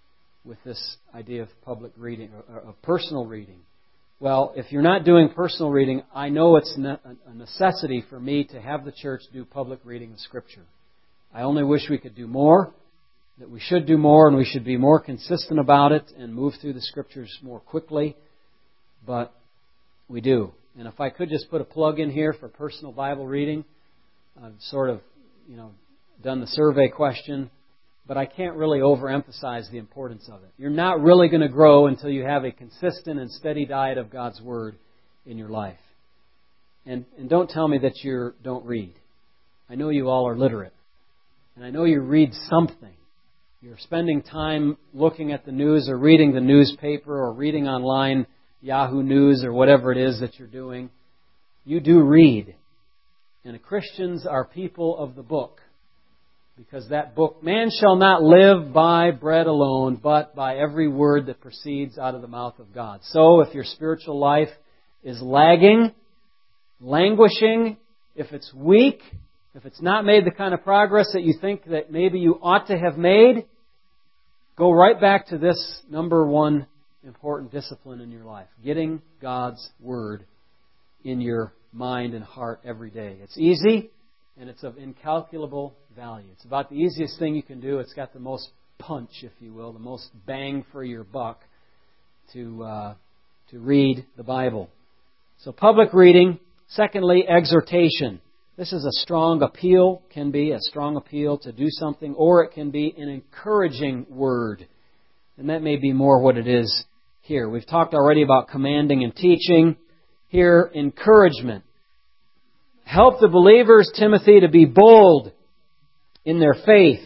with this idea of public reading, or of personal reading? Well, if you're not doing personal reading, I know it's a necessity for me to have the church do public reading of Scripture. I only wish we could do more, that we should do more, and we should be more consistent about it and move through the Scriptures more quickly. But we do. And if I could just put a plug in here for personal Bible reading, I've sort of, you know, done the survey question, but I can't really overemphasize the importance of it. You're not really going to grow until you have a consistent and steady diet of God's Word in your life. And, and don't tell me that you don't read. I know you all are literate. And I know you read something. You're spending time looking at the news or reading the newspaper or reading online Yahoo News or whatever it is that you're doing. You do read. And Christians are people of the book. Because that book, man shall not live by bread alone, but by every word that proceeds out of the mouth of God. So if your spiritual life is lagging, languishing, if it's weak, if it's not made the kind of progress that you think that maybe you ought to have made, go right back to this number one important discipline in your life. Getting God's Word in your mind and heart every day. It's easy. And it's of incalculable value. It's about the easiest thing you can do. It's got the most punch, if you will, the most bang for your buck to uh, to read the Bible. So public reading. Secondly, exhortation. This is a strong appeal, can be a strong appeal to do something, or it can be an encouraging word. And that may be more what it is here. We've talked already about commanding and teaching. Here, encouragement. Help the believers, Timothy, to be bold in their faith.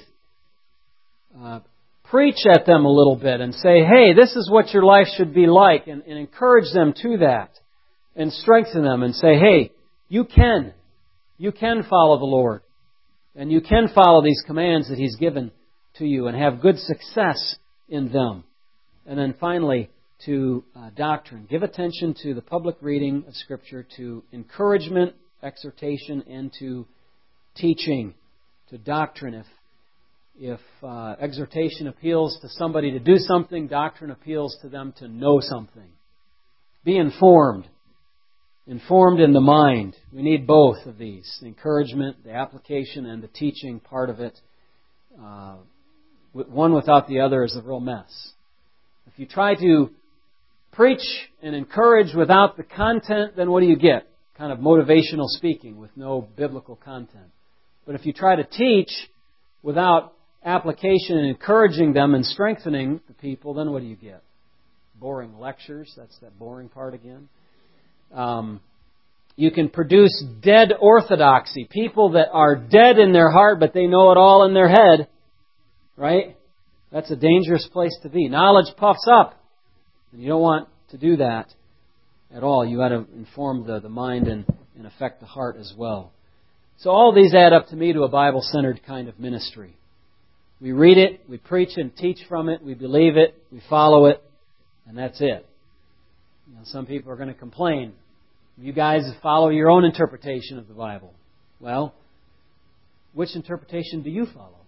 Uh, preach at them a little bit and say, hey, this is what your life should be like. And, and encourage them to that. And strengthen them and say, hey, you can. You can follow the Lord. And you can follow these commands that He's given to you and have good success in them. And then finally, to uh, doctrine. Give attention to the public reading of Scripture, to encouragement, exhortation, and to teaching, to doctrine. If if uh, exhortation appeals to somebody to do something, doctrine appeals to them to know something. Be informed. Informed in the mind. We need both of these. The encouragement, the application, and the teaching part of it. Uh, one without the other is a real mess. If you try to preach and encourage without the content, then what do you get? Kind of motivational speaking with no biblical content. But if you try to teach without application and encouraging them and strengthening the people, then what do you get? Boring lectures. That's that boring part again. Um, you can produce dead orthodoxy. People that are dead in their heart, but they know it all in their head. Right? That's a dangerous place to be. Knowledge puffs up. And you don't want to do that at all. You got to inform the, the mind and, and affect the heart as well. So all these add up to me to a Bible-centered kind of ministry. We read it, we preach and teach from it, we believe it, we follow it, and that's it. You know, some people are going to complain. You guys follow your own interpretation of the Bible. Well, which interpretation do you follow?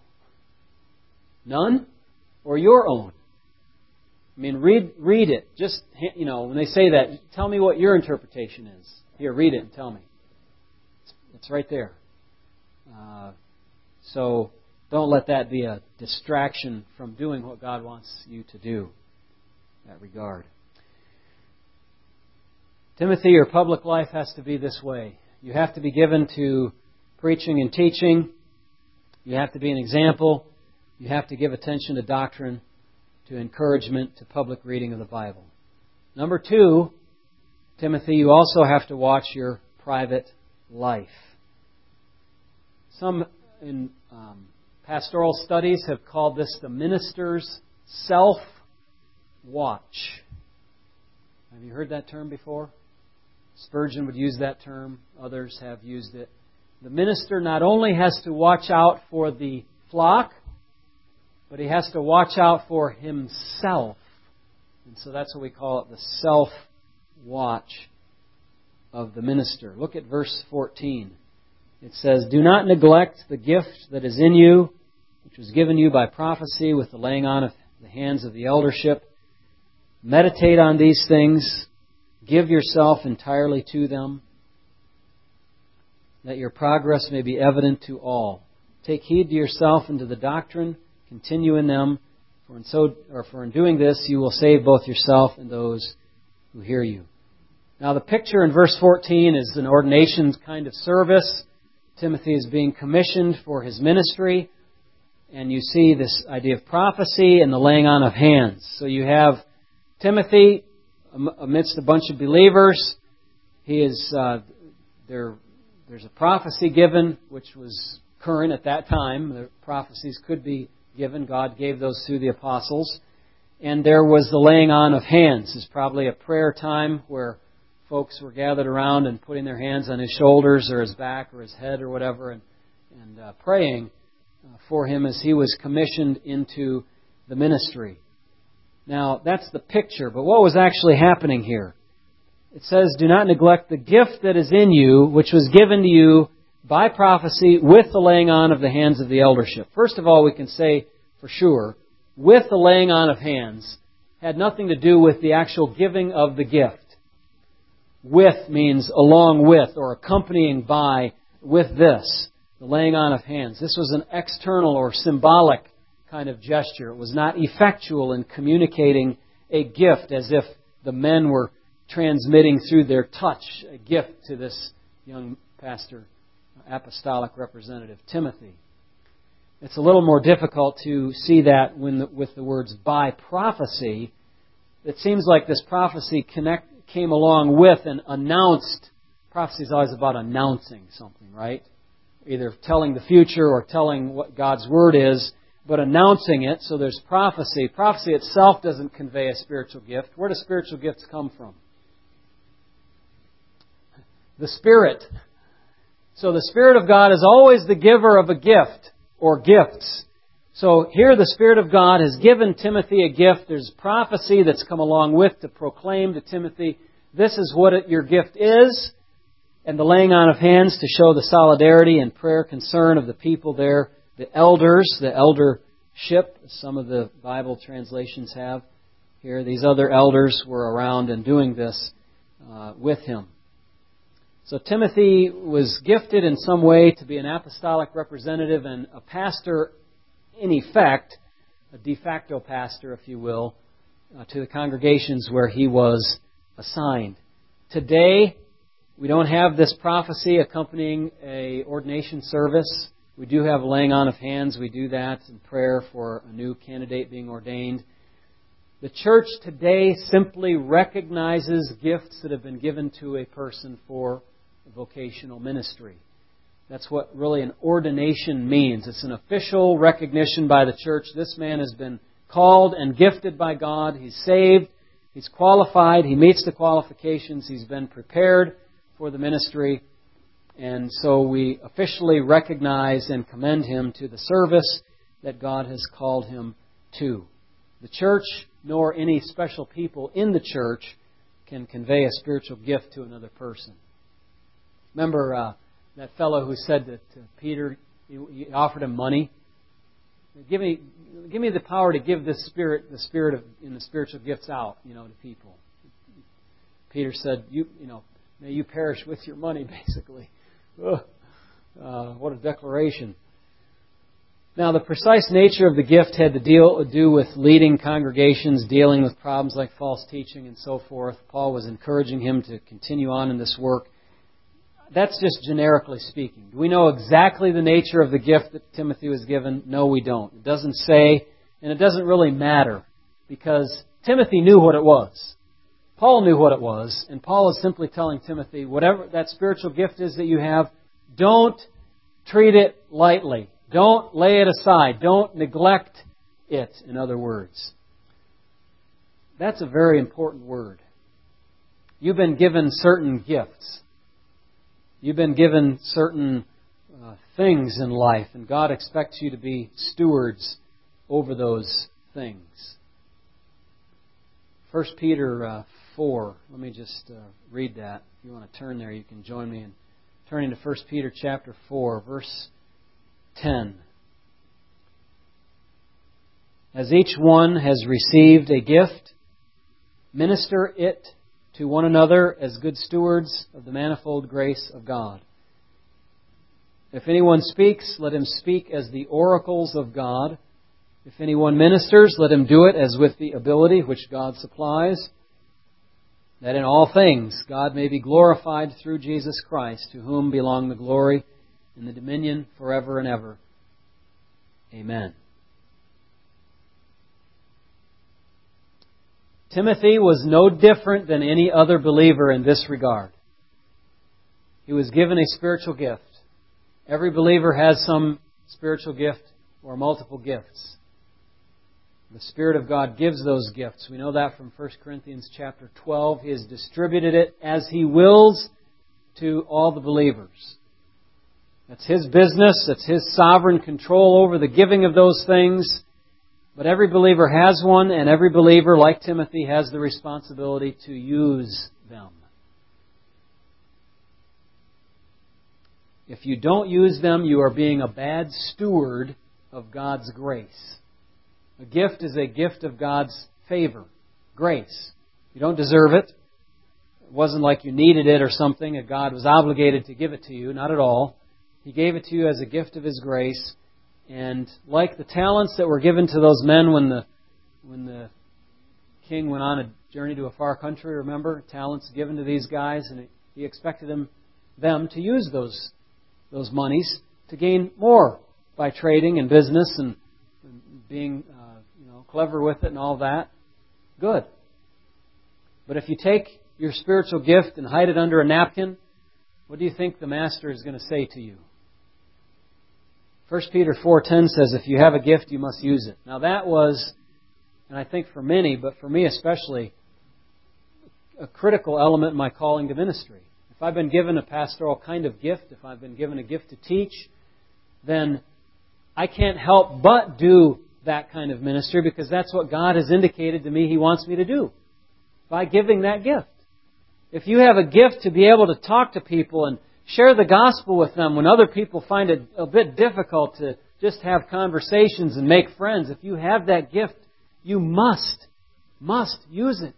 None? Or your own? I mean, read read it. Just, you know, when they say that, tell me what your interpretation is. Here, read it and tell me. It's, it's right there. Uh, so, don't let that be a distraction from doing what God wants you to do in that regard. Timothy, your public life has to be this way. You have to be given to preaching and teaching. You have to be an example. You have to give attention to doctrine, to encouragement, to public reading of the Bible. Number two, Timothy, you also have to watch your private life. Some in um, pastoral studies have called this the minister's self-watch. Have you heard that term before? Spurgeon would use that term. Others have used it. The minister not only has to watch out for the flock, but he has to watch out for himself. And so that's what we call it, the self-watch of the minister. Look at verse fourteen. It says, "Do not neglect the gift that is in you, which was given you by prophecy with the laying on of the hands of the eldership. Meditate on these things. Give yourself entirely to them, that your progress may be evident to all. Take heed to yourself and to the doctrine. Continue in them, for in so or for in doing this you will save both yourself and those who hear you. Now the picture in verse fourteen is an ordination kind of service. Timothy is being commissioned for his ministry, and you see this idea of prophecy and the laying on of hands. So you have Timothy amidst a bunch of believers. He is uh, there. There's a prophecy given, which was current at that time. The prophecies could be given. God gave those to the apostles. And there was the laying on of hands. It's probably a prayer time where folks were gathered around and putting their hands on his shoulders or his back or his head or whatever and, and uh, praying uh, for him as he was commissioned into the ministry. Now, that's the picture. But what was actually happening here? It says, do not neglect the gift that is in you, which was given to you by prophecy with the laying on of the hands of the eldership. First of all, we can say for sure, with the laying on of hands had nothing to do with the actual giving of the gift. With means along with or accompanying by with this, the laying on of hands. This was an external or symbolic kind of gesture. It was not effectual in communicating a gift as if the men were transmitting through their touch a gift to this young pastor, apostolic representative, Timothy. It's a little more difficult to see that when the, with the words by prophecy. It seems like this prophecy connect, came along with and announced. Prophecy is always about announcing something, right? Either telling the future or telling what God's Word is, but announcing it. So there's prophecy. Prophecy itself doesn't convey a spiritual gift. Where do spiritual gifts come from? The Spirit. So the Spirit of God is always the giver of a gift or gifts. So here the Spirit of God has given Timothy a gift. There's prophecy that's come along with to proclaim to Timothy, this is what it, your gift is, and the laying on of hands to show the solidarity and prayer concern of the people there, the elders, the eldership, some of the Bible translations have here. These other elders were around and doing this uh, with him. So Timothy was gifted in some way to be an apostolic representative and a pastor, in effect, a de facto pastor, if you will, uh, to the congregations where he was assigned. Today, we don't have this prophecy accompanying a ordination service. We do have a laying on of hands. We do that in prayer for a new candidate being ordained. The church today simply recognizes gifts that have been given to a person for vocational ministry. That's what really an ordination means. It's an official recognition by the church. This man has been called and gifted by God. He's saved. He's qualified. He meets the qualifications. He's been prepared for the ministry. And so we officially recognize and commend him to the service that God has called him to. The church, nor any special people in the church, can convey a spiritual gift to another person. Remember uh, that fellow who said that uh, Peter, he, he offered him money. Give me, give me the power to give this spirit, the spirit of in the spiritual gifts out, you know, to people. Peter said, "You, you know, may you perish with your money." Basically, Ugh. Uh, what a declaration! Now, the precise nature of the gift had to deal do with leading congregations, dealing with problems like false teaching and so forth. Paul was encouraging him to continue on in this work. That's just generically speaking. Do we know exactly the nature of the gift that Timothy was given? No, we don't. It doesn't say, and it doesn't really matter, because Timothy knew what it was. Paul knew what it was, and Paul is simply telling Timothy, whatever that spiritual gift is that you have, don't treat it lightly. Don't lay it aside. Don't neglect it, in other words. That's a very important word. You've been given certain gifts. You've been given certain uh, things in life, and God expects you to be stewards over those things. First Peter uh, four. Let me just uh, read that. If you want to turn there, you can join me in turning to First Peter chapter four, verse ten. As each one has received a gift, minister it to one another as good stewards of the manifold grace of God. If anyone speaks, let him speak as the oracles of God. If anyone ministers, let him do it as with the ability which God supplies, that in all things God may be glorified through Jesus Christ, to whom belong the glory and the dominion forever and ever. Amen. Timothy was no different than any other believer in this regard. He was given a spiritual gift. Every believer has some spiritual gift or multiple gifts. The Spirit of God gives those gifts. We know that from First Corinthians chapter twelve. He has distributed it as He wills to all the believers. That's His business. That's His sovereign control over the giving of those things. But every believer has one, and every believer, like Timothy, has the responsibility to use them. If you don't use them, you are being a bad steward of God's grace. A gift is a gift of God's favor, grace. You don't deserve it. It wasn't like you needed it or something, and God was obligated to give it to you. Not at all. He gave it to you as a gift of His grace. And like the talents that were given to those men when the when the king went on a journey to a far country, remember? Talents given to these guys, and he expected them, them to use those those monies to gain more by trading and business and, and being uh, you know clever with it and all that. Good. But if you take your spiritual gift and hide it under a napkin, what do you think the master is going to say to you? First Peter four ten says, if you have a gift, you must use it. Now that was, and I think for many, but for me especially, a critical element in my calling to ministry. If I've been given a pastoral kind of gift, if I've been given a gift to teach, then I can't help but do that kind of ministry because that's what God has indicated to me He wants me to do by giving that gift. If you have a gift to be able to talk to people and share the gospel with them when other people find it a bit difficult to just have conversations and make friends. If you have that gift, you must, must use it.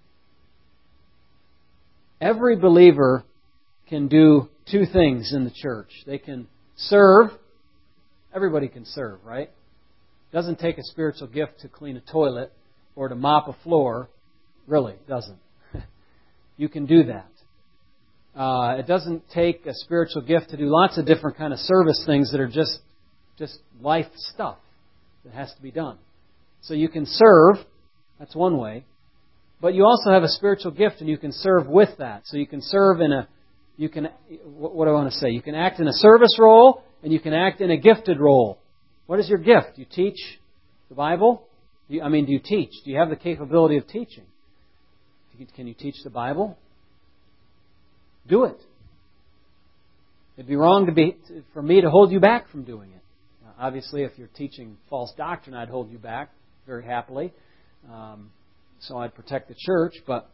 Every believer can do two things in the church. They can serve. Everybody can serve, right? It doesn't take a spiritual gift to clean a toilet or to mop a floor. Really, it doesn't. You can do that. Uh, it doesn't take a spiritual gift to do lots of different kind of service things that are just just life stuff that has to be done. So you can serve. That's one way. But you also have a spiritual gift, and you can serve with that. So you can serve in a, you can, what do I want to say? You can act in a service role, and you can act in a gifted role. What is your gift? You teach the Bible? You, I mean, do you teach? Do you have the capability of teaching? Can you teach the Bible? Do it. It'd be wrong to be for me to hold you back from doing it. Now, obviously, if you're teaching false doctrine, I'd hold you back very happily. Um, so I'd protect the church. But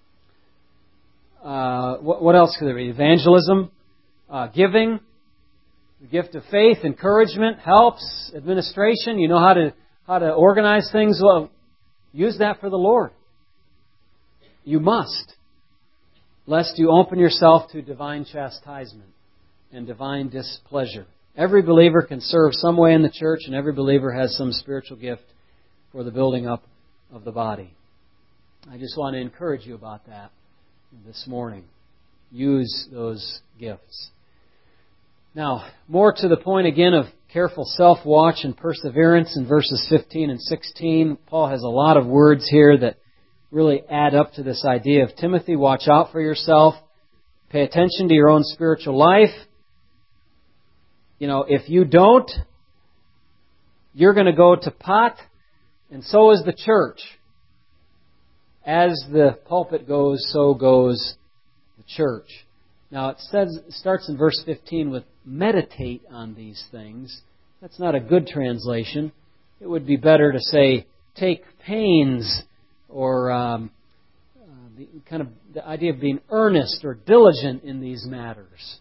uh, what, what else could there be? Evangelism, uh, giving, the gift of faith, encouragement, helps, administration. You know how to how to organize things. Well, use that for the Lord. You must. Lest you open yourself to divine chastisement and divine displeasure. Every believer can serve some way in the church, and every believer has some spiritual gift for the building up of the body. I just want to encourage you about that this morning. Use those gifts. Now, more to the point again of careful self-watch and perseverance in verses fifteen and sixteen. Paul has a lot of words here that really add up to this idea of Timothy, watch out for yourself. Pay attention to your own spiritual life. You know, if you don't, you're going to go to pot, and so is the church. As the pulpit goes, so goes the church. Now, it says it starts in verse fifteen with meditate on these things. That's not a good translation. It would be better to say take pains, or um, uh, the kind of the idea of being earnest or diligent in these matters.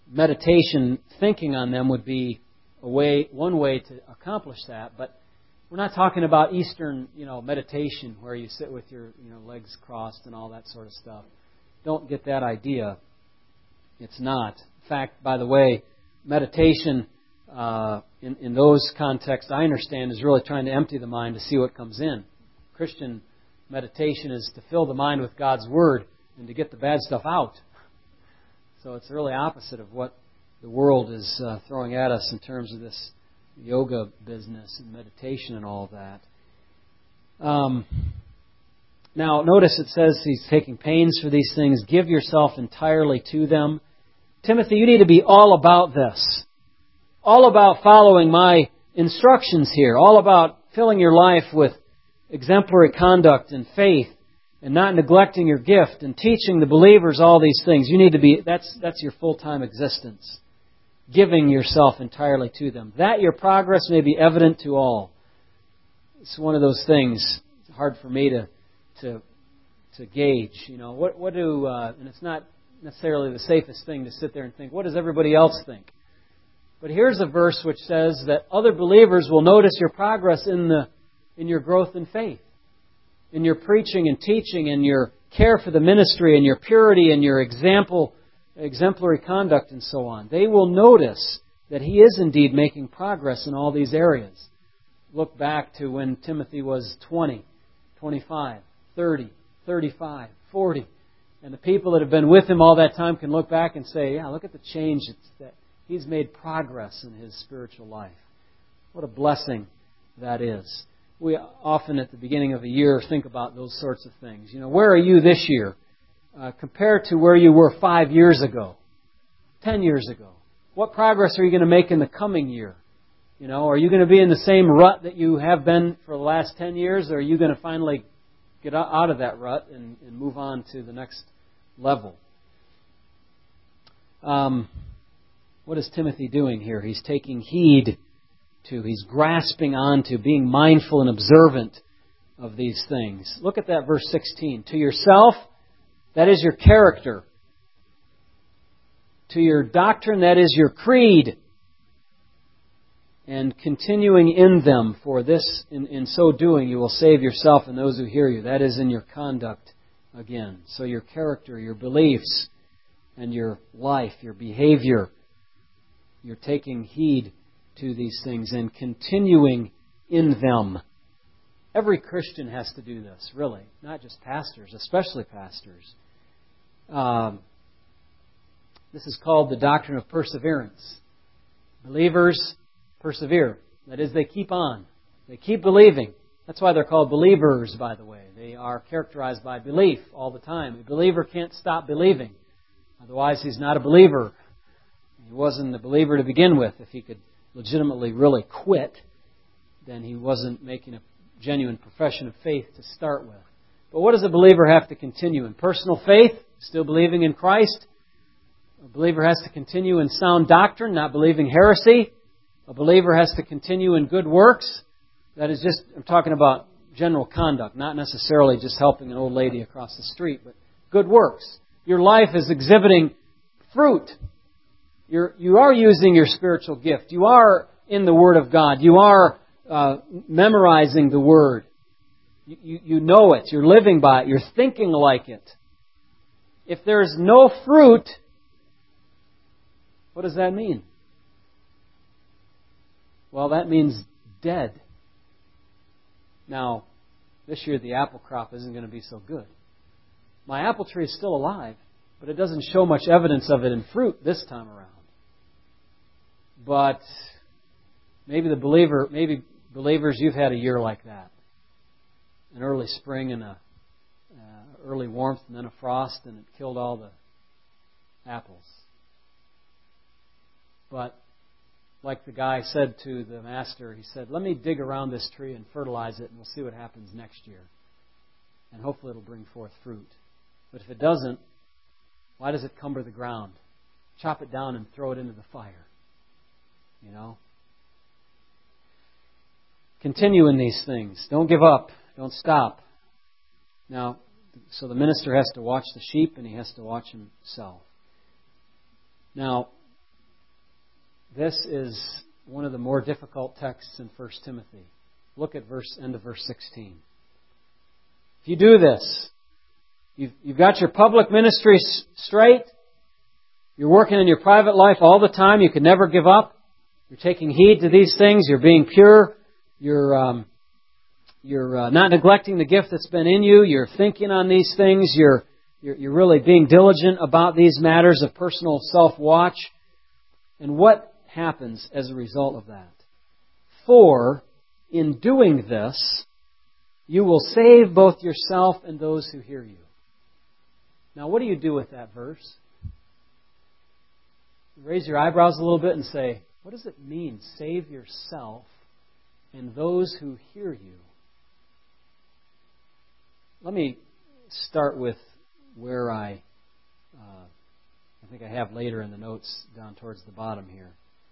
Meditation, thinking on them would be a way, one way to accomplish that. But we're not talking about Eastern, you know, meditation where you sit with your, you know, legs crossed and all that sort of stuff. Don't get that idea. It's not. In fact, by the way, meditation uh, in, in those contexts, I understand, is really trying to empty the mind to see what comes in. Christian meditation is to fill the mind with God's Word and to get the bad stuff out. So it's really opposite of what the world is uh, throwing at us in terms of this yoga business and meditation and all that. Um, now, notice it says he's taking pains for these things. Give yourself entirely to them. Timothy, you need to be all about this. All about following my instructions here. All about filling your life with exemplary conduct and faith and not neglecting your gift and teaching the believers all these things. You need to be, that's, that's your full-time existence. Giving yourself entirely to them. That your progress may be evident to all. It's one of those things. It's hard for me to to to gauge. You know, what what do uh, and it's not necessarily the safest thing to sit there and think, what does everybody else think? But here's a verse which says that other believers will notice your progress in the in your growth in faith, in your preaching and teaching, and your care for the ministry, and your purity, and your example. exemplary conduct and so on. They will notice that he is indeed making progress in all these areas. Look back to when Timothy was twenty, twenty-five, thirty, thirty-five, forty. And the people that have been with him all that time can look back and say, yeah, look at the change that he's made progress in his spiritual life. What a blessing that is. We often at the beginning of a year think about those sorts of things. You know, where are you this year? Uh, compared to where you were five years ago, ten years ago. What progress are you going to make in the coming year? You know, are you going to be in the same rut that you have been for the last ten years, or are you going to finally get out of that rut and, and move on to the next level? Um, what is Timothy doing here? He's taking heed to, he's grasping on to, being mindful and observant of these things. Look at that verse sixteen. To yourself, that is your character. To your doctrine, that is your creed. And continuing in them, for this, in, in so doing, you will save yourself and those who hear you. That is in your conduct again. So your character, your beliefs, and your life, your behavior, you're taking heed to these things and continuing in them. Every Christian has to do this, really. Not just pastors, especially pastors. Um, this is called the doctrine of perseverance. Believers persevere. That is, they keep on. They keep believing. That's why they're called believers, by the way. They are characterized by belief all the time. A believer can't stop believing. Otherwise, he's not a believer. He wasn't a believer to begin with. If he could legitimately really quit, then he wasn't making a genuine profession of faith to start with. But what does a believer have to continue in? Personal faith, still believing in Christ. A believer has to continue in sound doctrine, not believing heresy. A believer has to continue in good works. That is just, I'm talking about general conduct, not necessarily just helping an old lady across the street, but good works. Your life is exhibiting fruit. You're, you are using your spiritual gift. You are in the Word of God. You are uh, memorizing the Word. You, you, you know it. You're living by it. You're thinking like it. If there's no fruit, what does that mean? Well, that means dead. Now, this year the apple crop isn't going to be so good. My apple tree is still alive, but it doesn't show much evidence of it in fruit this time around. But maybe the believer, maybe believers, you've had a year like that. An early spring and a uh, early warmth and then a frost, and it killed all the apples. But like the guy said to the master, he said, let me dig around this tree and fertilize it, and we'll see what happens next year. And hopefully it'll bring forth fruit. But if it doesn't, why does it cumber the ground? Chop it down and throw it into the fire. You know? Continue in these things. Don't give up. Don't stop. Now, so the minister has to watch the sheep and he has to watch himself. Now, this is one of the more difficult texts in First Timothy. Look at verse end of verse sixteen. If you do this, you've, you've got your public ministry straight, you're working in your private life all the time, you can never give up, you're taking heed to these things, you're being pure, you're um, you're uh, not neglecting the gift that's been in you, you're thinking on these things, you're, you're, you're really being diligent about these matters of personal self-watch. And what happens as a result of that? For, in doing this, you will save both yourself and those who hear you. Now, what do you do with that verse? Raise your eyebrows a little bit and say, what does it mean, save yourself and those who hear you? Let me start with where I, uh, I think I have later in the notes down towards the bottom here.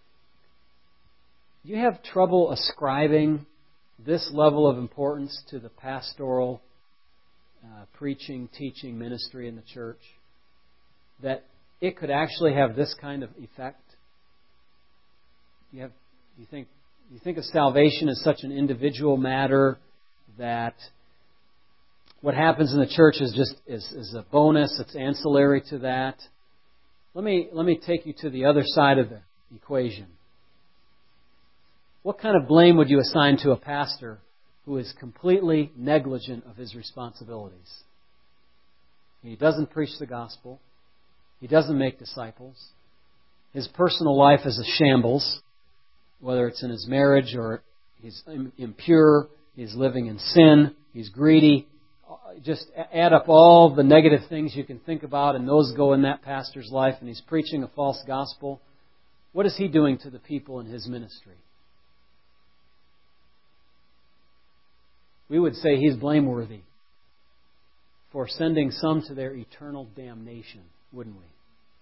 Do you have trouble ascribing this level of importance to the pastoral uh, preaching, teaching ministry in the church? That it could actually have this kind of effect? You have, you think, you think of salvation as such an individual matter that what happens in the church is just is, is a bonus. It's ancillary to that. Let me let me take you to the other side of the equation. What kind of blame would you assign to a pastor who is completely negligent of his responsibilities? He doesn't preach the gospel. He doesn't make disciples. His personal life is a shambles, whether it's in his marriage or he's impure, he's living in sin, he's greedy. Just add up all the negative things you can think about, and those go in that pastor's life, and he's preaching a false gospel. What is he doing to the people in his ministry? We would say he's blameworthy for sending some to their eternal damnation, wouldn't we?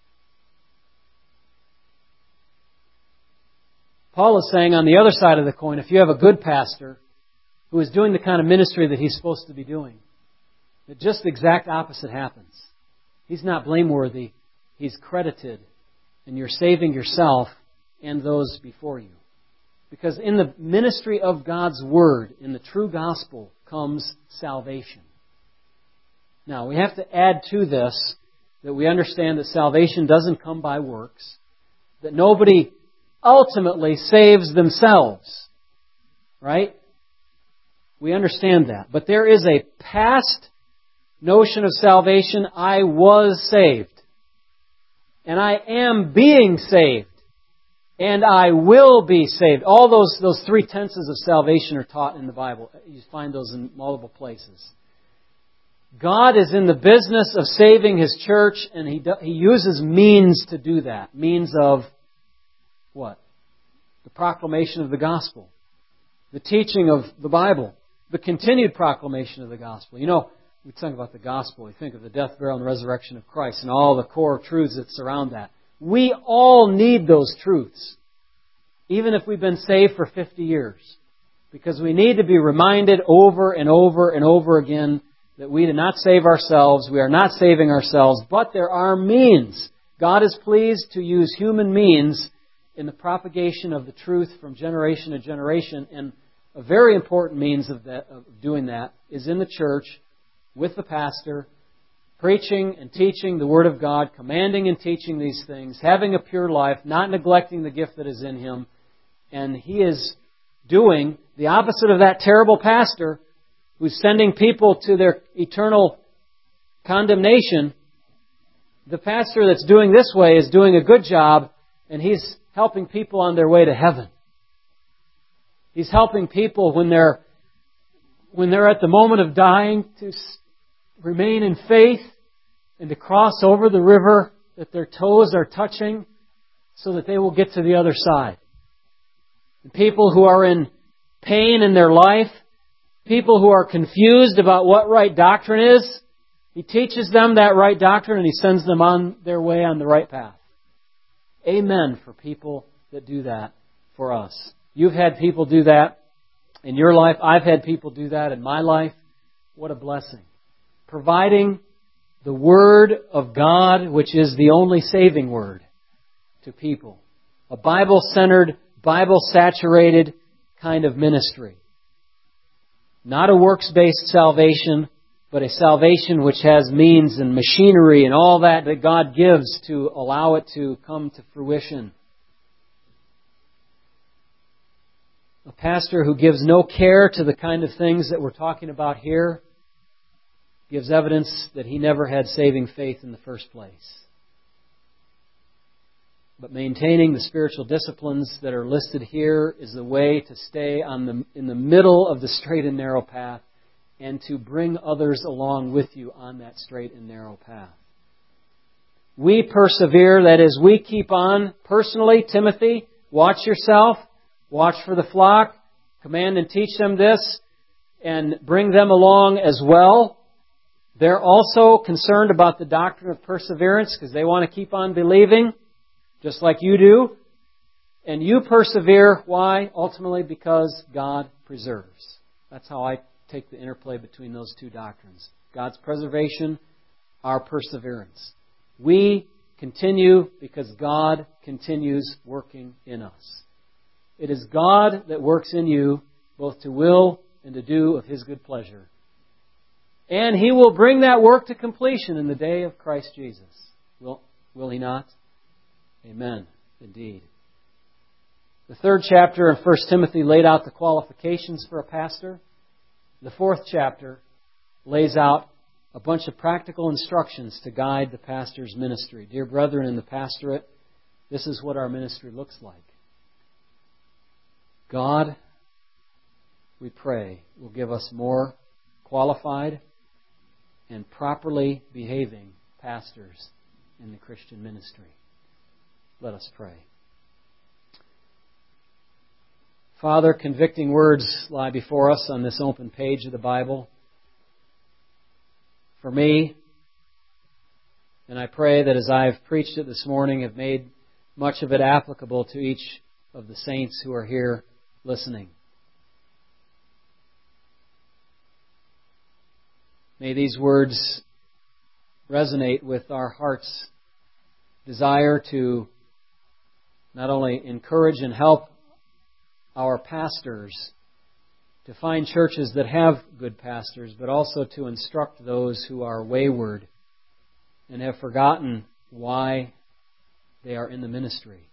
Paul is saying on the other side of the coin, if you have a good pastor who is doing the kind of ministry that he's supposed to be doing, that just the exact opposite happens. He's not blameworthy. He's credited. And you're saving yourself and those before you. Because in the ministry of God's Word, in the true gospel, comes salvation. Now, we have to add to this that we understand that salvation doesn't come by works. That nobody ultimately saves themselves. Right? We understand that. But there is a past notion of salvation. I was saved. And I am being saved. And I will be saved. All those, those three tenses of salvation are taught in the Bible. You find those in multiple places. God is in the business of saving His church, and He, do, he uses means to do that. Means of what? The proclamation of the gospel. The teaching of the Bible. The continued proclamation of the gospel. You know, we talk about the gospel, we think of the death, burial, and resurrection of Christ and all the core truths that surround that. We all need those truths, even if we've been saved for fifty years. Because we need to be reminded over and over and over again that we do not save ourselves, we are not saving ourselves, but there are means. God is pleased to use human means in the propagation of the truth from generation to generation, and a very important means of, that, of doing that is in the church, with the pastor, preaching and teaching the Word of God, commanding and teaching these things, having a pure life, not neglecting the gift that is in him. And he is doing the opposite of that terrible pastor who's sending people to their eternal condemnation. The pastor that's doing this way is doing a good job, and he's helping people on their way to heaven. He's helping people when they're when they're at the moment of dying to remain in faith and to cross over the river that their toes are touching so that they will get to the other side. And people who are in pain in their life, people who are confused about what right doctrine is, He teaches them that right doctrine and He sends them on their way on the right path. Amen for people that do that for us. You've had people do that in your life. I've had people do that in my life. What a blessing. Providing the Word of God, which is the only saving Word, to people. A Bible-centered, Bible-saturated kind of ministry. Not a works-based salvation, but a salvation which has means and machinery and all that that God gives to allow it to come to fruition. A pastor who gives no care to the kind of things that we're talking about here gives evidence that he never had saving faith in the first place. But maintaining the spiritual disciplines that are listed here is the way to stay on the, in the middle of the straight and narrow path and to bring others along with you on that straight and narrow path. We persevere, that is, we keep on personally. Timothy, watch yourself, watch for the flock, command and teach them this, and bring them along as well. They're also concerned about the doctrine of perseverance because they want to keep on believing, just like you do. And you persevere. Why? Ultimately because God preserves. That's how I take the interplay between those two doctrines. God's preservation, our perseverance. We continue because God continues working in us. It is God that works in you both to will and to do of His good pleasure. And He will bring that work to completion in the day of Christ Jesus. Will, will He not? Amen. Indeed. The third chapter of First Timothy laid out the qualifications for a pastor. The fourth chapter lays out a bunch of practical instructions to guide the pastor's ministry. Dear brethren in the pastorate, this is what our ministry looks like. God, we pray, will give us more qualified and properly behaving pastors in the Christian ministry. Let us pray. Father, convicting words lie before us on this open page of the Bible. For me, and I pray that as I've preached it this morning, have made much of it applicable to each of the saints who are here listening. May these words resonate with our heart's desire to not only encourage and help our pastors to find churches that have good pastors, but also to instruct those who are wayward and have forgotten why they are in the ministry.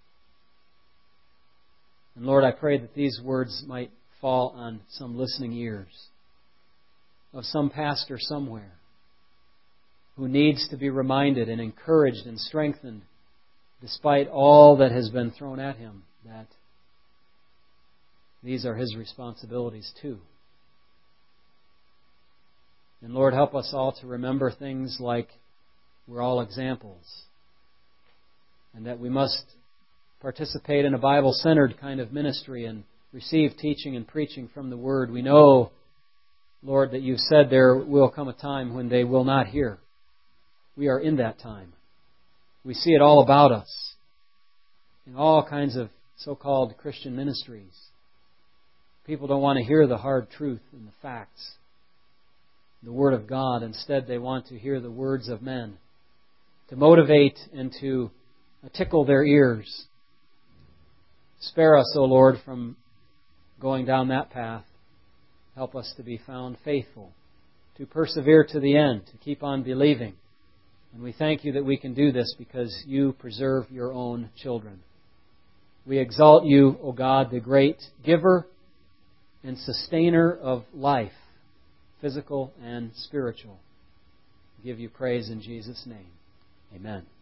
And Lord, I pray that these words might fall on some listening ears of some pastor somewhere who needs to be reminded and encouraged and strengthened despite all that has been thrown at him, that these are his responsibilities too. And Lord, help us all to remember things like we're all examples and that we must participate in a Bible-centered kind of ministry and receive teaching and preaching from the Word. We know, Lord, that you've said there will come a time when they will not hear. We are in that time. We see it all about us in all kinds of so-called Christian ministries. People don't want to hear the hard truth and the facts, the Word of God. Instead, they want to hear the words of men to motivate and to tickle their ears. Spare us, O Lord, from going down that path. Help us to be found faithful, to persevere to the end, to keep on believing. And we thank you that we can do this because you preserve your own children. We exalt you, O God, the great giver and sustainer of life, physical and spiritual. We give you praise in Jesus' name. Amen.